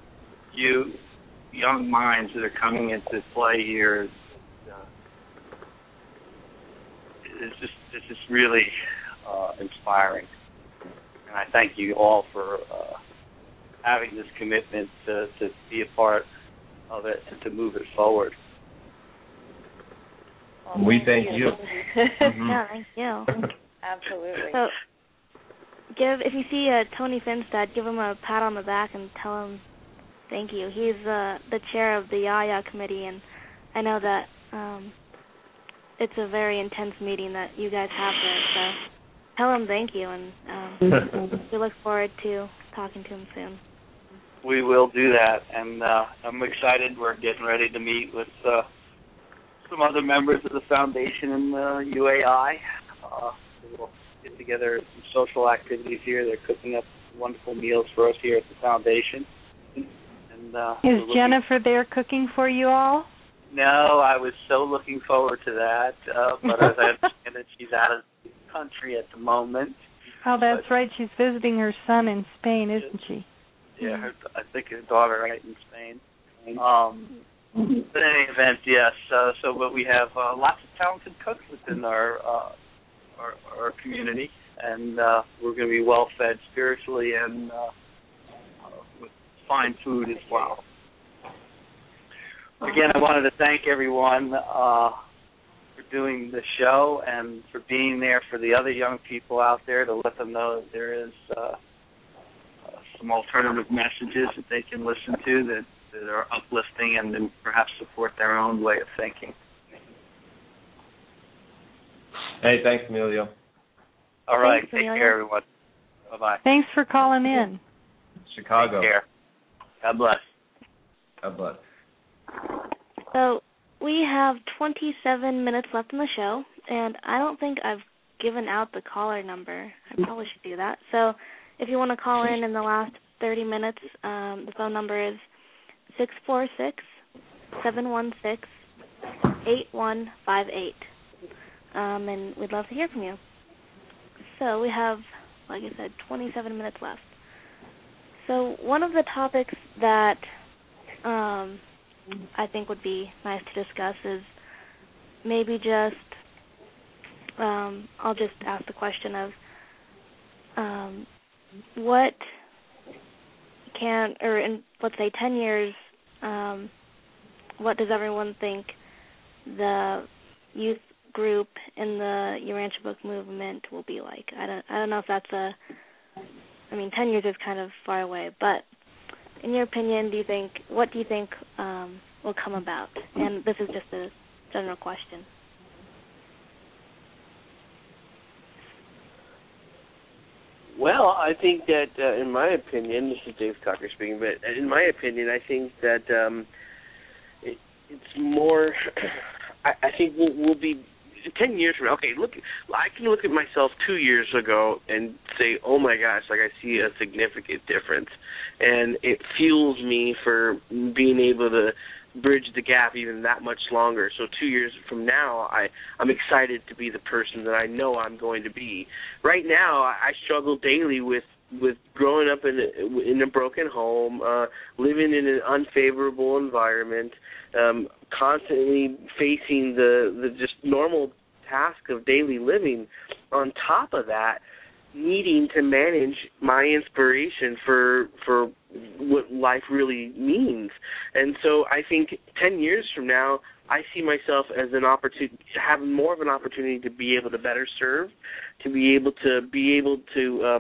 young minds that are coming into play here. It's just really inspiring. And I thank you all for having this commitment to be a part of it and to move it forward. Well, we thank you. Yeah, thank you. Absolutely. So, if you see Tony Finstad, give him a pat on the back and tell him thank you. He's the chair of the Yaya committee, and I know that it's a very intense meeting that you guys have there. So tell him thank you, and we look forward to talking to him soon. We will do that, and I'm excited. We're getting ready to meet with some other members of the foundation and the UAI. We'll get together some social activities here. They're cooking up wonderful meals for us here at the foundation. And, is Jennifer there cooking for you all? No, I was so looking forward to that, but as I understand it, she's out of the country at the moment. Oh, that's right. She's visiting her son in Spain, isn't she? Yeah, I think her daughter right in Spain. But in any event, yes. But we have lots of talented cooks within our community, and we're going to be well fed spiritually and with fine food as well. Again, I wanted to thank everyone for doing the show and for being there for the other young people out there, to let them know that there is some alternative messages that they can listen to that are uplifting and then perhaps support their own way of thinking. Hey, thanks, Emilio. All right, Thanks, take Emilio. care, everyone. Bye-bye. Thanks for calling in. Chicago. Take care. God bless. God bless. So we have 27 minutes left in the show, and I don't think I've given out the caller number. I probably should do that. So if you want to call in the last 30 minutes, the phone number is 646-716-8158. And we'd love to hear from you. So we have, like I said, 27 minutes left. So one of the topics that I think would be nice to discuss is maybe just, I'll just ask the question of what can, or in, let's say 10 years, what does everyone think the youth group in the Urantia Book movement will be like? I don't know if that's 10 years is kind of far away, but in your opinion, what do you think will come about? And this is just a general question. Well, I think that, in my opinion, this is Dave Cocker speaking, but in my opinion, I think that it's more, I think we'll be 10 years from now. Okay, I can look at myself 2 years ago and say, oh my gosh, like I see a significant difference. And it fuels me for being able to bridge the gap even that much longer. So 2 years from now, I'm excited to be the person that I know I'm going to be. Right now, I struggle daily with growing up in a broken home, living in an unfavorable environment, constantly facing the just normal task of daily living. On top of that, needing to manage my inspiration for what life really means. And so I think 10 years from now, I see myself as an opportunity, having more of an opportunity to be able to better serve, to be able to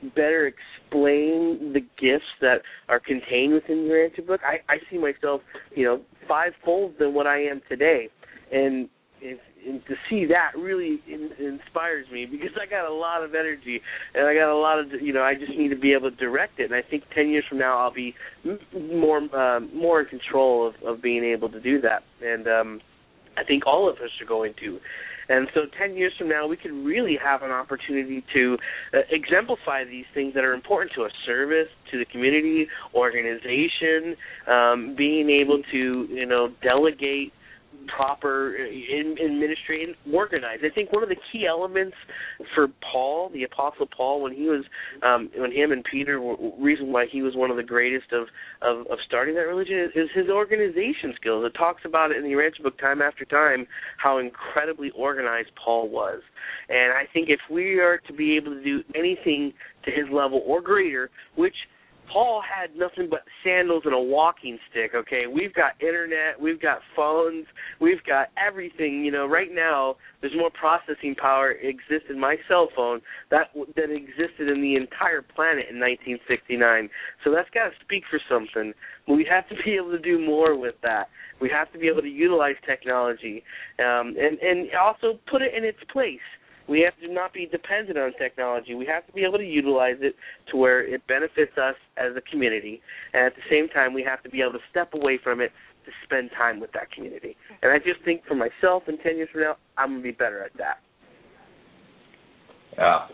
better explain the gifts that are contained within your answer book, I see myself, fivefold than what I am today. And to see that really inspires me, because I got a lot of energy and I got a lot of, I just need to be able to direct it. And I think 10 years from now I'll be more in control of being able to do that. And I think all of us are going to. And so 10 years from now, we could really have an opportunity to exemplify these things that are important to us: service to the community, organization, being able to, delegate, proper administrative, organize. I think one of the key elements for Paul, the Apostle Paul, when him and Peter, reason why he was one of the greatest of starting that religion is his organization skills. It talks about it in the Urantia book time after time, how incredibly organized Paul was. And I think if we are to be able to do anything to his level or greater, which Paul had nothing but sandals and a walking stick, okay? We've got internet, we've got phones, we've got everything. Right now there's more processing power exists in my cell phone that existed in the entire planet in 1969. So that's got to speak for something. We have to be able to do more with that. We have to be able to utilize technology and also put it in its place. We have to not be dependent on technology. We have to be able to utilize it to where it benefits us as a community. And at the same time, we have to be able to step away from it to spend time with that community. And I just think for myself, in 10 years from now, I'm going to be better at that. Yeah.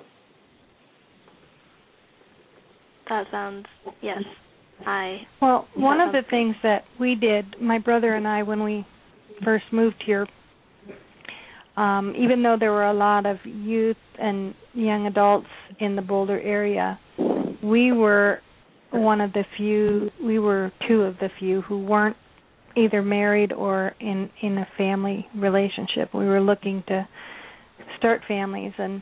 That sounds, yes. Well, one of the things that we did, my brother and I, when we first moved here, even though there were a lot of youth and young adults in the Boulder area, we were two of the few who weren't either married or in a family relationship. We were looking to start families, and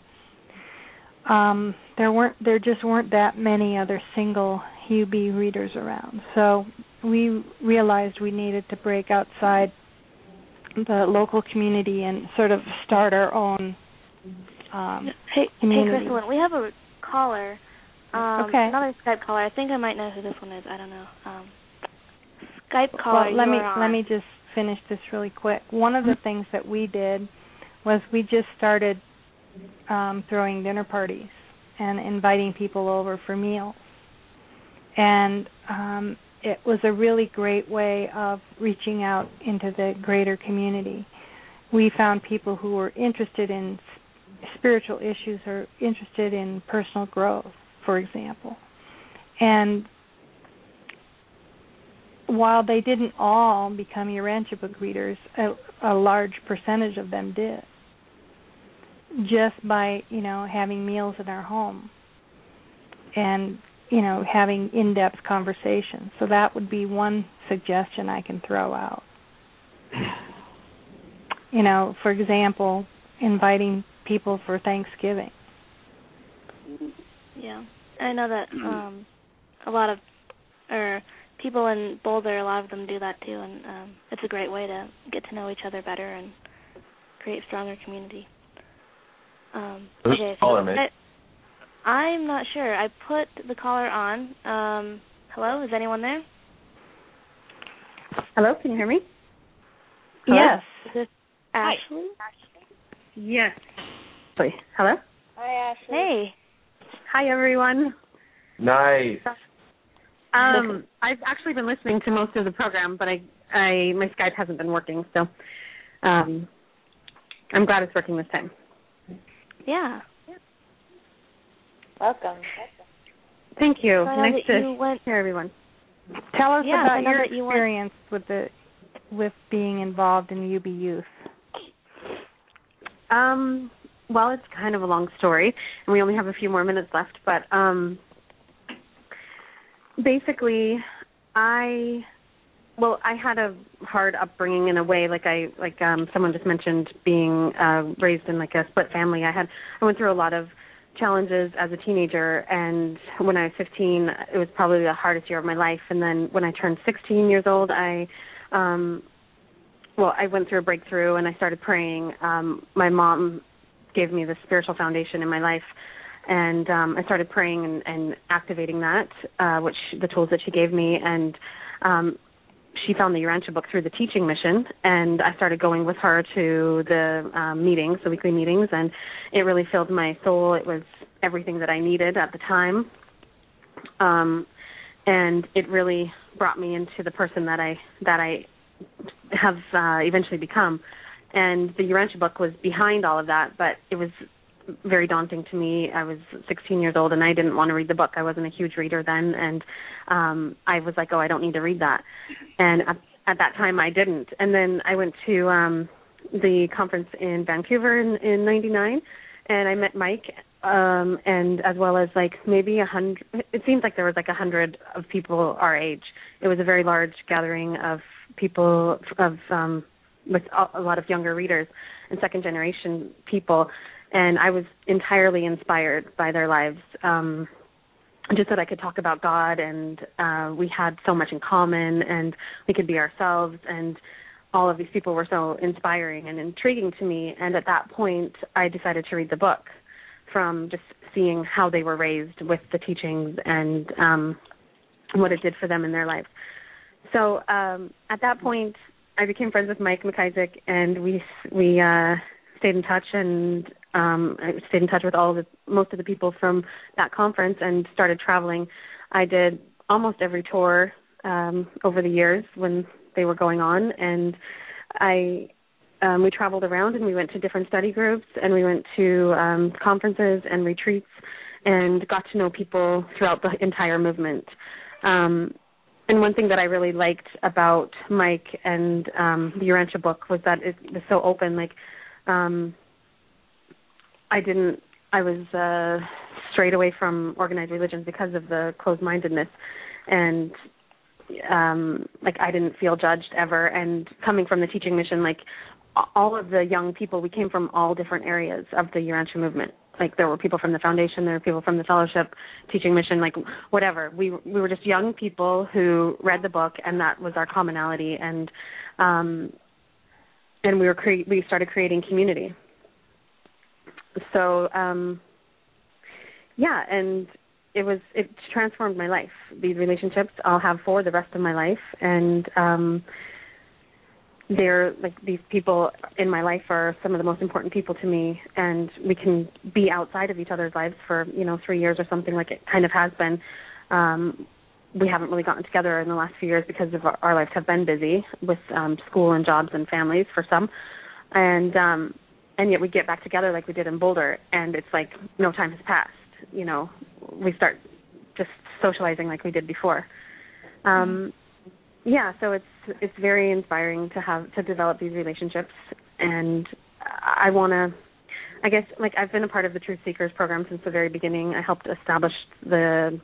there just weren't that many other single UB readers around. So we realized we needed to break outside the local community and sort of start our own Hey, community. Crystal, we have a caller. Okay. Another Skype caller. I think I might know who this one is. I don't know. Skype caller. Well, let me just finish this really quick. One of the things that we did was we just started throwing dinner parties and inviting people over for meals. And it was a really great way of reaching out into the greater community. We found people who were interested in spiritual issues or interested in personal growth, for example. And while they didn't all become Urantia book readers, a large percentage of them did, just by, having meals in our home and having in-depth conversations. So that would be one suggestion I can throw out. For example, inviting people for Thanksgiving. Yeah. I know that a lot of people in Boulder, a lot of them do that too, and it's a great way to get to know each other better and create stronger community. Okay, so I'm not sure. I put the caller on. Hello, is anyone there? Hello, can you hear me? Hello? Yes. Is this Ashley? Yes. Wait, hello? Hi, Ashley. Hey. Hi, everyone. Nice. I've actually been listening to most of the program, but my Skype hasn't been working, so I'm glad it's working this time. Yeah. Welcome. Thank you. So nice to hear everyone. Tell us about your experience with being involved in UB Youth. Well, it's kind of a long story, and we only have a few more minutes left, but basically I had a hard upbringing in a way, like someone just mentioned, being raised in like a split family. I went through a lot of challenges as a teenager, and when I was 15, it was probably the hardest year of my life. And then when I turned 16 years old, I went through a breakthrough, and I started praying. My mom gave me the spiritual foundation in my life, And I started praying and activating that, which the tools that she gave me, and she found the Urantia book through the teaching mission, and I started going with her to the meetings, the weekly meetings, and it really filled my soul. It was everything that I needed at the time, and it really brought me into the person that I have eventually become. And the Urantia book was behind all of that, but it was very daunting to me. I was 16 years old, and I didn't want to read the book. I wasn't a huge reader then, and I was like, oh, I don't need to read that. And at that time, I didn't. And then I went to the conference in Vancouver in 99, and I met Mike, and as well as like maybe 100. It seems like there was like 100 of people our age. It was a very large gathering of people with a lot of younger readers and second-generation people. And I was entirely inspired by their lives, just that I could talk about God, and we had so much in common, and we could be ourselves, and all of these people were so inspiring and intriguing to me. And at that point, I decided to read the book from just seeing how they were raised with the teachings and what it did for them in their life. So at that point, I became friends with Mike McIsaac, and we stayed in touch, and I stayed in touch with most of the people from that conference and started traveling. I did almost every tour over the years when they were going on, and we traveled around, and we went to different study groups, and we went to conferences and retreats and got to know people throughout the entire movement. And one thing that I really liked about Mike and the Urantia book was that it was so open. Like, I was strayed away from organized religions because of the closed-mindedness, and like I didn't feel judged ever. And coming from the teaching mission, like all of the young people, we came from all different areas of the Urantia movement. Like there were people from the foundation, there were people from the fellowship, teaching mission, like whatever. We were just young people who read the book, and that was our commonality. And we started creating community. So and it transformed my life. These relationships I'll have for the rest of my life, and they're like these people in my life are some of the most important people to me, and we can be outside of each other's lives for 3 years or something, like it kind of has been. We haven't really gotten together in the last few years because of our lives have been busy with school and jobs and families for some, and yet we get back together like we did in Boulder, and it's like no time has passed. We start just socializing like we did before. So it's very inspiring to develop these relationships, and I want to, I guess, like I've been a part of the Truth Seekers program since the very beginning. I helped establish the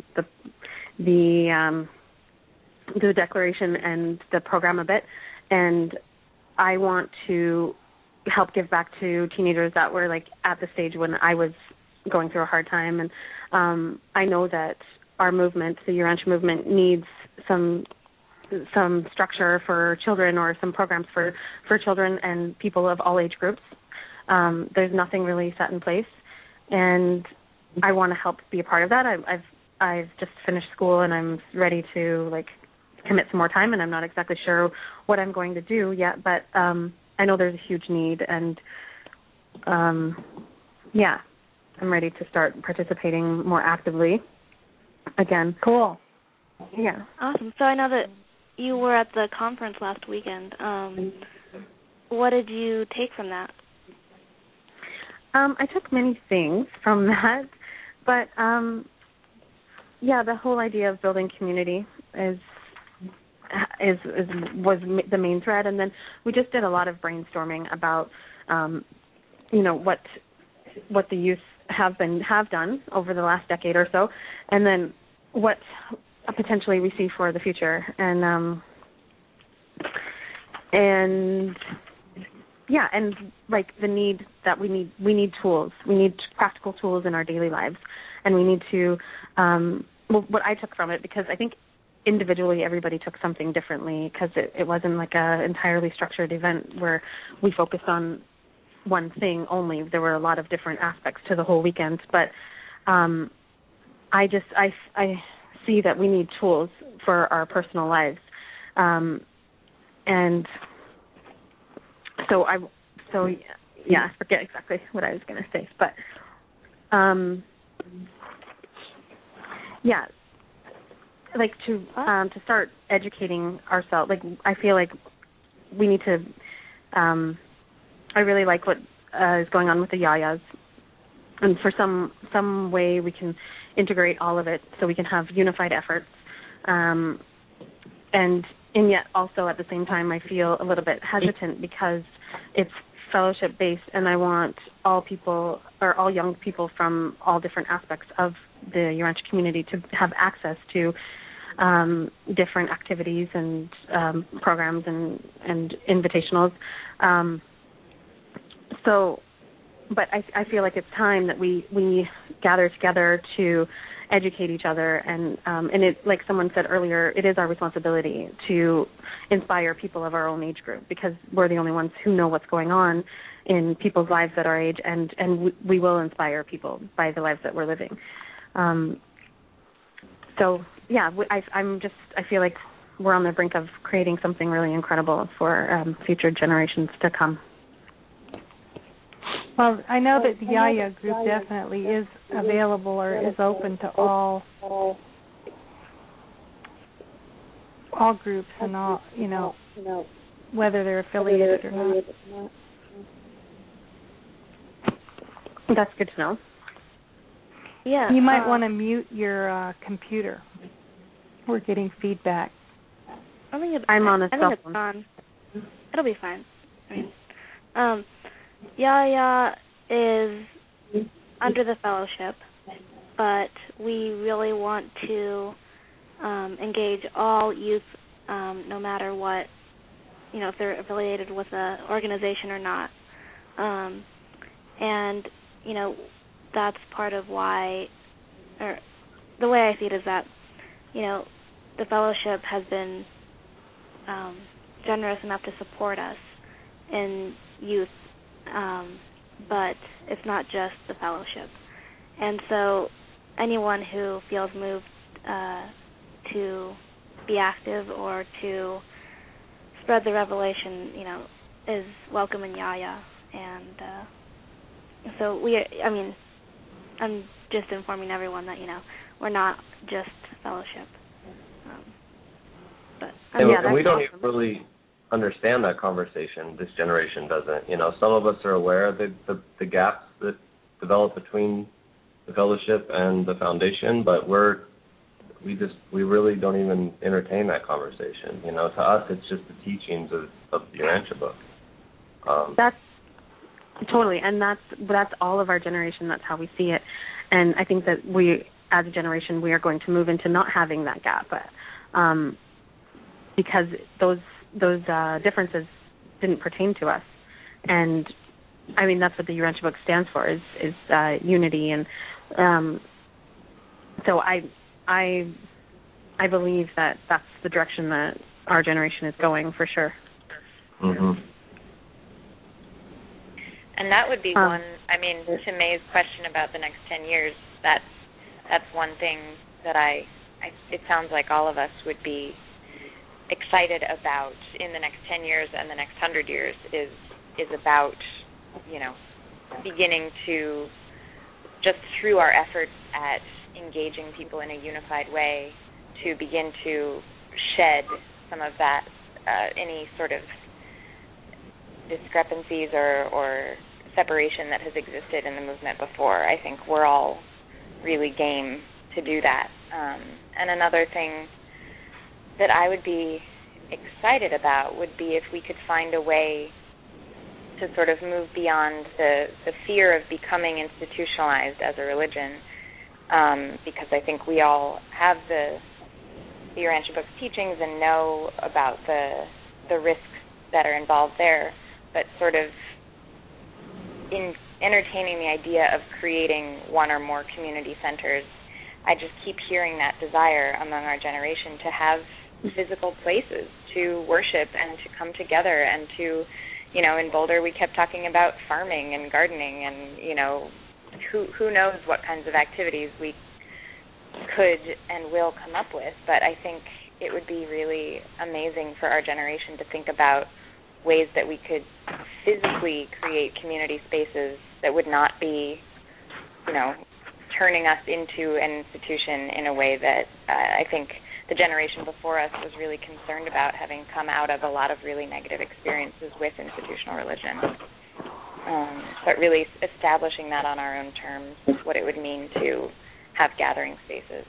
declaration and the program a bit, and I want to help give back to teenagers that were like at the stage when I was going through a hard time. And I know that our movement, the Urantia movement, needs some structure for children or some programs for children and people of all age groups. There's nothing really set in place, and I want to help be a part of that. I've just finished school, and I'm ready to like commit some more time, and I'm not exactly sure what I'm going to do yet, but I know there's a huge need, and I'm ready to start participating more actively again. Cool. Yeah. Awesome. So I know that you were at the conference last weekend. What did you take from that? I took many things from that, but the whole idea of building community was the main thread, and then we just did a lot of brainstorming about what the youth have done over the last decade or so, and then what potentially we see for the future, and like the need that we need tools. We need practical tools in our daily lives, and we need to what I took from it, because I think individually everybody took something differently, because it wasn't like a entirely structured event where we focused on one thing only. There were a lot of different aspects to the whole weekend, but I see that we need tools for our personal lives, and so I forget exactly what I was going to say, but like to start educating ourselves. Like I feel like we need to. I really like what is going on with the Yayas, and for some way we can integrate all of it so we can have unified efforts, and yet also at the same time I feel a little bit hesitant because it's fellowship based, and I want all people or all young people from all different aspects of the Urantia community to have access to different activities and programs and invitationals. But I feel like it's time that we gather together to educate each other, and it, like someone said earlier, it is our responsibility to inspire people of our own age group, because we're the only ones who know what's going on in people's lives at our age, and we will inspire people by the lives that we're living. I feel like we're on the brink of creating something really incredible for future generations to come. Well, I know that the Yaya group definitely is available or is open to all groups and all, whether they're affiliated or not. That's good to know. Yeah. You might want to mute your computer. We're getting feedback. I'm on a cell phone. It'll be fine. Yaya is under the fellowship, but we really want to engage all youth, no matter what, if they're affiliated with an organization or not. And, that's part of why, or the way I see it is that, the fellowship has been generous enough to support us in youth, but it's not just the fellowship. And so anyone who feels moved to be active or to spread the revelation, is welcome in Yaya. And so I'm just informing everyone that, we're not just fellowship. And we don't even really understand that conversation. This generation doesn't. Some of us are aware of the gaps that develop between the fellowship and the foundation, but we really don't even entertain that conversation. To us, it's just the teachings of the Urantia book. That's totally, and that's all of our generation. That's how we see it, and I think that we, as a generation, we are going to move into not having that gap, but because those differences didn't pertain to us, and that's what the Urantia book stands for, is unity, and so I believe that that's the direction that our generation is going, for sure. Mm-hmm. And that would be one, to May's question about the next 10 years, that's one thing that it sounds like all of us would be excited about in the next 10 years and the next 100 years is about, beginning to, just through our efforts at engaging people in a unified way, to begin to shed some of that, any sort of discrepancies or separation that has existed in the movement before. I think we're all really game to do that. And another thing that I would be excited about would be if we could find a way to sort of move beyond the fear of becoming institutionalized as a religion, because I think we all have the Urantia book's teachings and know about the risks that are involved there, but sort of in entertaining the idea of creating one or more community centers, I just keep hearing that desire among our generation to have physical places to worship and to come together and to, in Boulder we kept talking about farming and gardening and, who knows what kinds of activities we could and will come up with, but I think it would be really amazing for our generation to think about ways that we could physically create community spaces that would not be, turning us into an institution in a way that I think the generation before us was really concerned about, having come out of a lot of really negative experiences with institutional religion. But really establishing that on our own terms, what it would mean to have gathering spaces.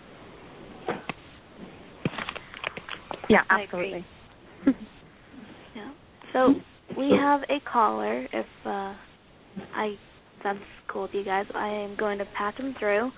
Yeah, absolutely. Yeah. So we have a caller. If that's cool with you guys, I am going to patch him through.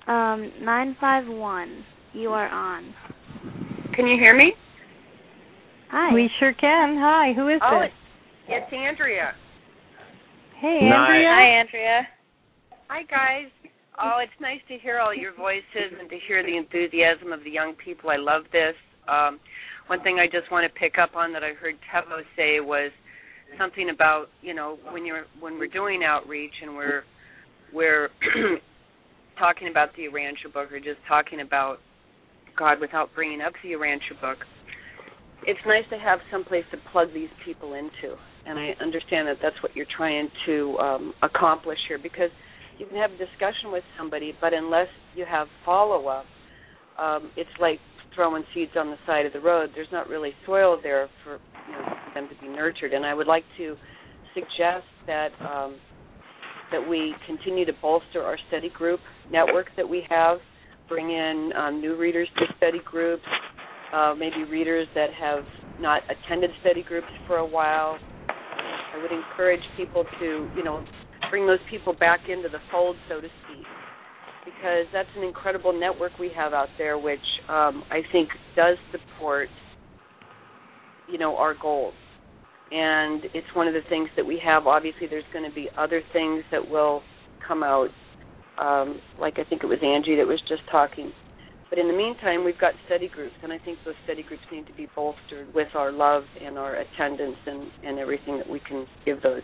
951, you are on. Can you hear me? Hi. We sure can. Hi, who is this? It's Andrea. Hey, Andrea. Hi, Andrea. Hi, guys. Oh, it's nice to hear all your voices and to hear the enthusiasm of the young people. I love this. One thing I just want to pick up on that I heard Tevo say was something about, when we're doing outreach and we're talking about the Urantia book, or just talking about God without bringing up the Urantia book, it's nice to have some place to plug these people into. And I understand that that's what you're trying to accomplish here, because you can have a discussion with somebody, but unless you have follow-up, it's like throwing seeds on the side of the road. There's not really soil there for them to be nurtured. And I would like to suggest that that we continue to bolster our study group network that we have, bring in new readers to study groups, maybe readers that have not attended study groups for a while. I would encourage people to, bring those people back into the fold, so to speak, because that's an incredible network we have out there, which I think does support, our goals. And it's one of the things that we have. Obviously, there's going to be other things that will come out, like I think it was Angie that was just talking. But in the meantime, we've got study groups, and I think those study groups need to be bolstered with our love and our attendance and everything that we can give those.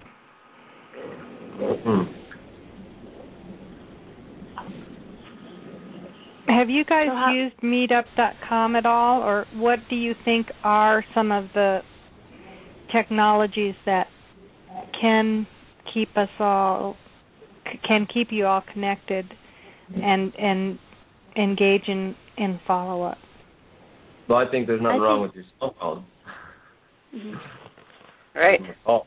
Have you guys used meetup.com at all, or what do you think are some of the technologies that can keep you all connected and engage in follow-up? Well, I think there's nothing wrong with your cell phone. Mm-hmm. Right. Oh,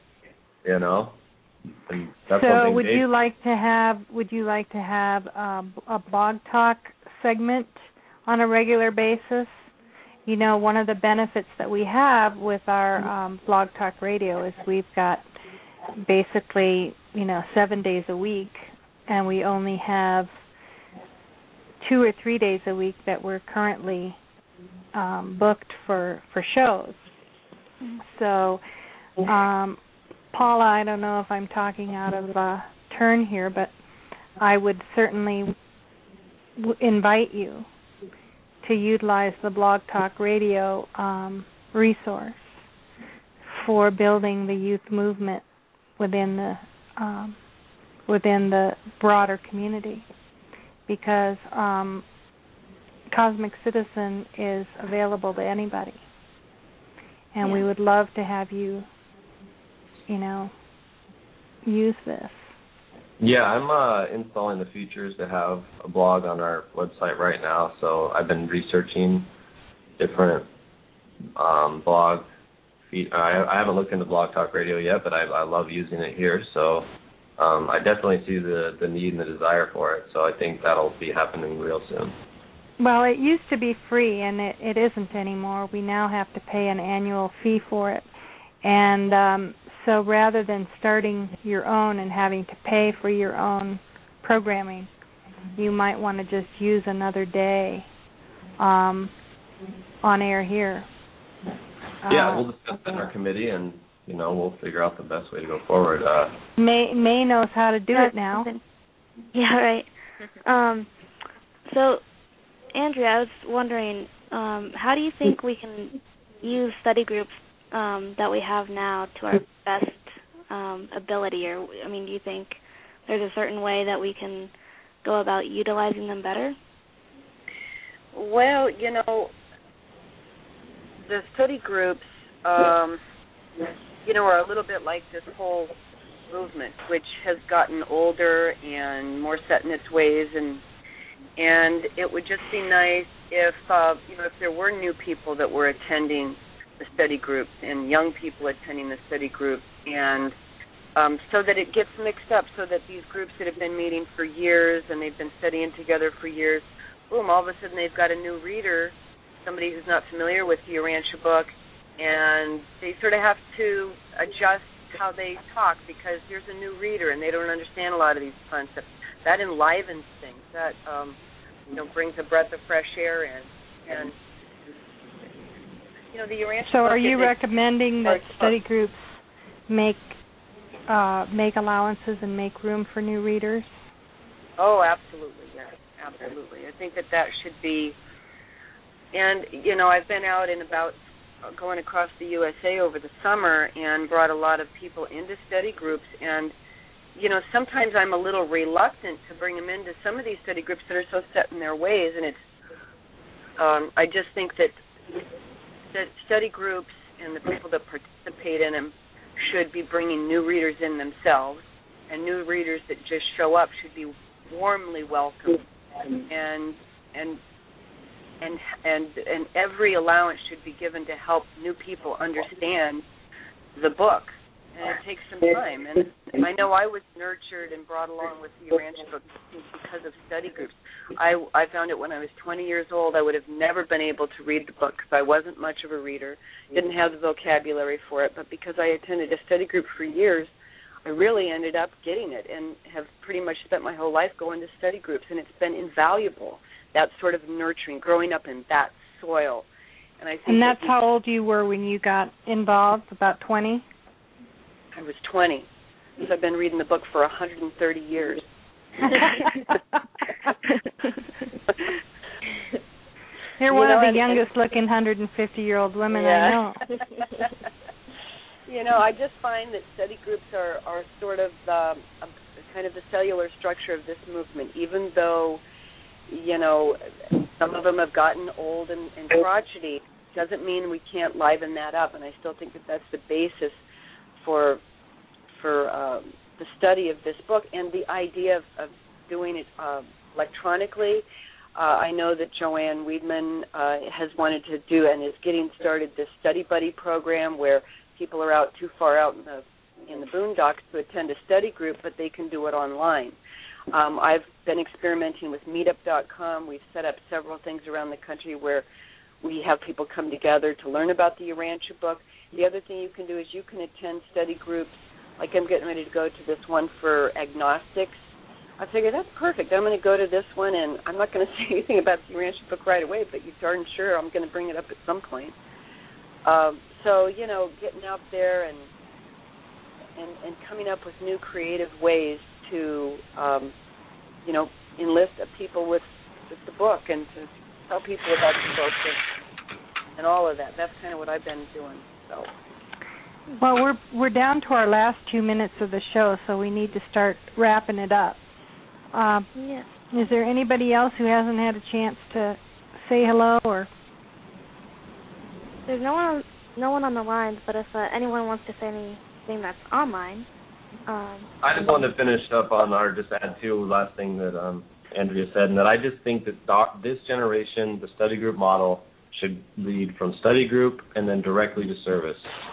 And that's so would you like to have a blog talk segment on a regular basis? One of the benefits that we have with our Blog Talk Radio is we've got basically 7 days a week, and we only have 2 or 3 days a week that we're currently booked for shows. So Paula, I don't know if I'm talking out of turn here, but I would certainly invite you to utilize the Blog Talk Radio resource for building the youth movement within the broader community, because Cosmic Citizen is available to anybody, and we would love to have you use this. Yeah, I'm installing the features to have a blog on our website right now, so I've been researching different blog feed. I haven't looked into Blog Talk Radio yet, but I love using it here, so I definitely see the need and the desire for it, so I think that'll be happening real soon. Well, it used to be free, and it isn't anymore. We now have to pay an annual fee for it. And so rather than starting your own and having to pay for your own programming, you might want to just use another day on air here. Yeah, we'll discuss that in our committee, and we'll figure out the best way to go forward. May knows how to do it now. Yeah, right. So, Andrea, I was wondering, how do you think we can use study groups that we have now to our best ability? Or, do you think there's a certain way that we can go about utilizing them better? Well, the study groups, are a little bit like this whole movement, which has gotten older and more set in its ways, and it would just be nice if there were new people that were attending the study groups and young people attending the study groups, and so that it gets mixed up, so that these groups that have been meeting for years and they've been studying together for years, boom, all of a sudden they've got a new reader, somebody who's not familiar with the Urantia book, and they sort of have to adjust how they talk because there's a new reader and they don't understand a lot of these concepts. That enlivens things. That brings a breath of fresh air in. And the Urantia. So, are you recommending that study groups make allowances and make room for new readers? Oh, absolutely, yes, absolutely. I think that should be. And I've been out and about, going across the USA over the summer and brought a lot of people into study groups, and sometimes I'm a little reluctant to bring them into some of these study groups that are so set in their ways, and it's I just think that study groups and the people that participate in them should be bringing new readers in themselves, and new readers that just show up should be warmly welcomed, and every allowance should be given to help new people understand the book. And it takes some time. And I know I was nurtured and brought along with the Urantia book because of study groups. I found it when I was 20 years old. I would have never been able to read the book because I wasn't much of a reader, didn't have the vocabulary for it. But because I attended a study group for years, I really ended up getting it and have pretty much spent my whole life going to study groups. And it's been invaluable, that sort of nurturing, growing up in that soil. And that's how old you were when you got involved, about 20? I was 20. So I've been reading the book for 130 years. You're one of the youngest-looking 150-year-old women I know. I just find that study groups are sort of kind of the cellular structure of this movement, even though some of them have gotten old and crotchety. Doesn't mean we can't liven that up, and I still think that that's the basis for the study of this book and the idea of doing it electronically. I know that Joanne Weidman has wanted to do and is getting started this Study Buddy program where people are out too far out in the boondocks to attend a study group, but they can do it online. I've been experimenting with Meetup.com. We've set up several things around the country where we have people come together to learn about the Urantia book. The other thing you can do is you can attend study groups. Like I'm getting ready to go to this one for agnostics. I figured that's perfect. I'm going to go to this one, and I'm not going to say anything about the Urantia book right away, but you're darn sure I'm going to bring it up at some point. So, getting out there and coming up with new creative ways to, enlist people with the book and to tell people about the book and all of that. That's kind of what I've been doing. So. Well, we're down to our last 2 minutes of the show, so we need to start wrapping it up. Yes. Is there anybody else who hasn't had a chance to say hello or? There's no one on the lines, but if anyone wants to say anything that's online. I just wanted to finish up on just add to last thing that Andrea said, and that I just think that this generation, the study group model, should lead from study group and then directly to service.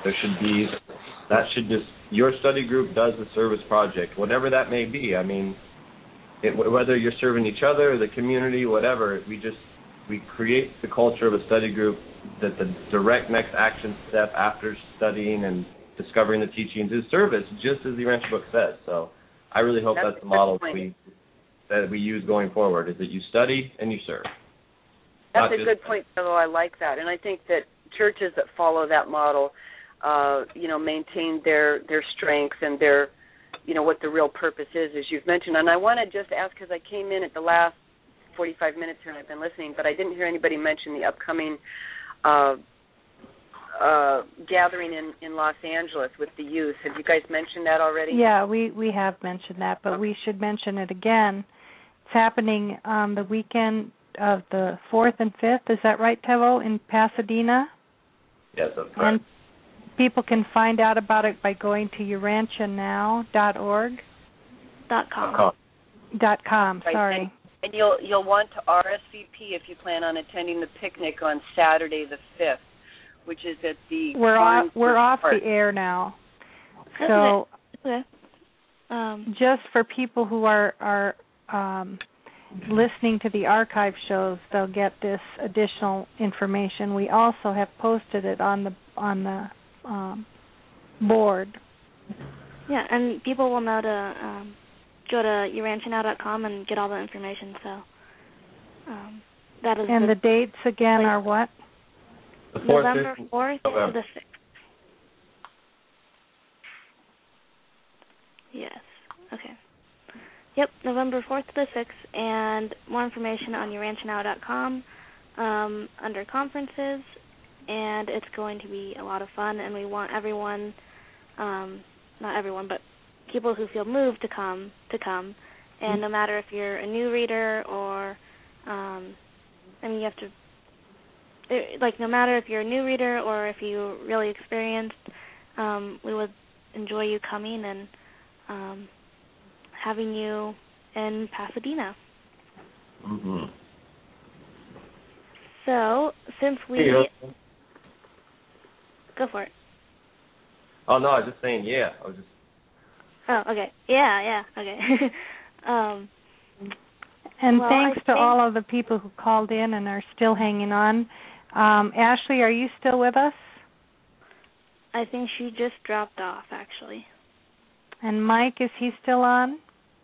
Your study group does the service project, whatever that may be. I mean, whether you're serving each other, the community, whatever, we create the culture of a study group that the direct next action step after studying and discovering the teachings is service, just as the Urantia book says. So I really hope that's the model that we use going forward, is that you study and you serve. That's a good point, Bill. I like that. And I think that churches that follow that model, maintain their strength and their, what the real purpose is, as you've mentioned. And I want to just ask, because I came in at the last 45 minutes here and I've been listening, but I didn't hear anybody mention the upcoming gathering in Los Angeles with the youth. Have you guys mentioned that already? Yeah, we have mentioned that, but we should mention it again. It's happening the weekend of the 4th and 5th. Is that right, Tevo, in Pasadena? Yes, that's correct. And people can find out about it by going to urantianow.org. .com. .com, sorry. And you'll want to RSVP if you plan on attending the picnic on Saturday the 5th, which is at the We're off the air now. So okay. Just for people who are listening to the archive shows, they'll get this additional information. We also have posted it on the board. Yeah, and people will know to go to urantianow.com and get all the information. So that is. And the dates again are what? The 4th, November 4th to the 6th. Yes. Okay. Yep, November 4th to the 6th, and more information on urantianow.com under conferences, and it's going to be a lot of fun, and we want everyone, not everyone, but people who feel moved to come, and no matter if you're a new reader or, you have to, no matter if you're a new reader or if you're really experienced, we would enjoy you coming and having you in Pasadena. Mm-hmm. So, since we... Go for it. Oh, no, I was just saying, yeah. Oh, okay. Yeah, okay. And thanks to all of the people who called in and are still hanging on. Ashley, are you still with us? I think she just dropped off, actually. And Mike, is he still on?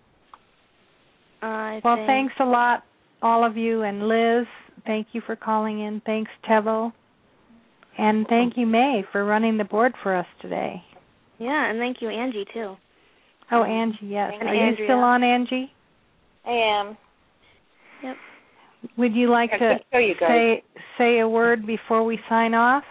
Thanks a lot, all of you. And Liz, thank you for calling in. Thanks, Tevo. And thank you, May, for running the board for us today. Yeah, and thank you, Angie, too. Oh, Angie, yes. And Are Andrea. You still on, Angie? I am. Yep. Would you like to say a word before we sign off?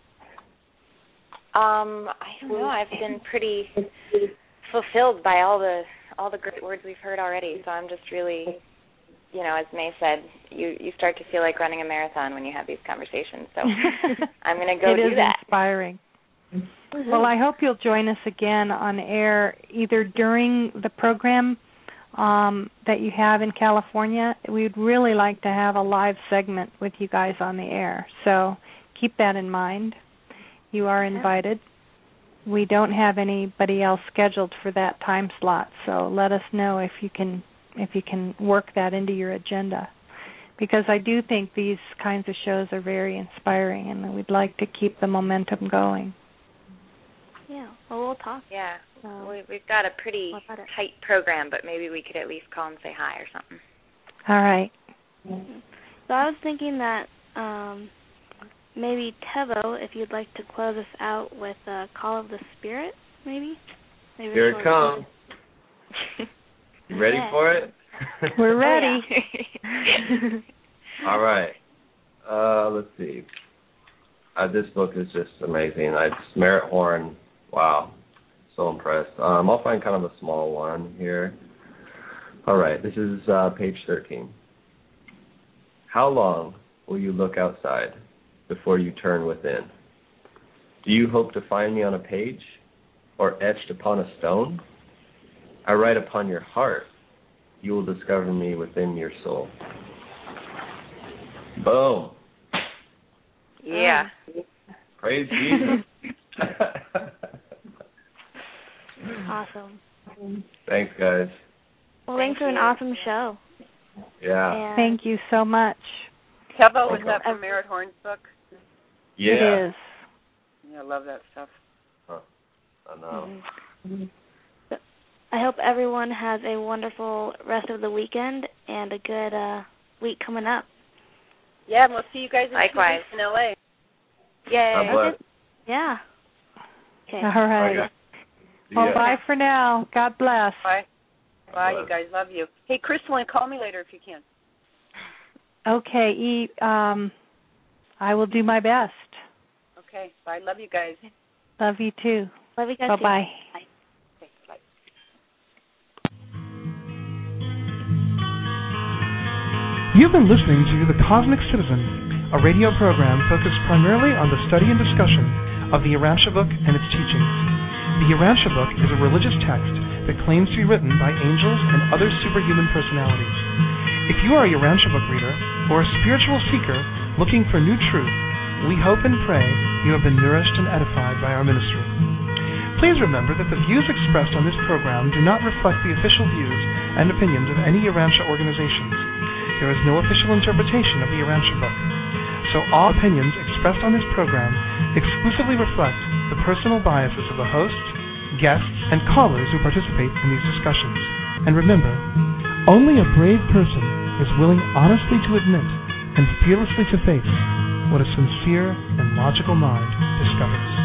I don't know. I've been pretty fulfilled by all the great words we've heard already. So I'm just really, as May said, you start to feel like running a marathon when you have these conversations. So I'm going to go do that. It is inspiring. Mm-hmm. Well, I hope you'll join us again on air either during the program that you have in California. We'd really like to have a live segment with you guys on the air. So keep that in mind. You are invited. We don't have anybody else scheduled for that time slot, so let us know if you can work that into your agenda. Because I do think these kinds of shows are very inspiring, and we'd like to keep the momentum going. Yeah, well, we'll talk. Yeah, we've got a pretty tight program, but maybe we could at least call and say hi or something. All right. So I was thinking that maybe Tevo, if you'd like to close us out with a Call of the Spirit, maybe? Here it comes. You ready for it? We're ready. All right. Let's see. This book is just amazing. It's Merritt Horn. Wow. So impressed. I'll find kind of a small one here. All right. This is page 13. How long will you look outside before you turn within? Do you hope to find me on a page or etched upon a stone? I write upon your heart. You will discover me within your soul. Boom. Yeah. Praise Jesus. Awesome. Thanks, guys. Well, thanks for an awesome show. Yeah. And thank you so much. Tevo, was that from Merritt Horn's book? Yeah. It is. Yeah, I love that stuff. I know. Mm-hmm. I hope everyone has a wonderful rest of the weekend and a good week coming up. Yeah, and we'll see you guys in Likewise. In LA. Yay. Yeah. Okay. All right. Well, bye for now. God bless. Bye. Bye, you guys. Love you. Hey, Crystal, call me later if you can. Okay, I will do my best. Okay. Bye. Love you guys. Love you too. Love you guys. Bye-bye. Bye. Okay, bye. You've been listening to The Cosmic Citizen, a radio program focused primarily on the study and discussion of the Urantia book and its teachings. The Urantia book is a religious text that claims to be written by angels and other superhuman personalities. If you are a Urantia book reader or a spiritual seeker looking for new truth, we hope and pray you have been nourished and edified by our ministry. Please remember that the views expressed on this program do not reflect the official views and opinions of any Urantia organizations. There is no official interpretation of the Urantia book, so all opinions expressed on this program exclusively reflect the personal biases of the hosts, guests, and callers who participate in these discussions. And remember, only a brave person is willing honestly to admit and fearlessly to face what a sincere and logical mind discovers.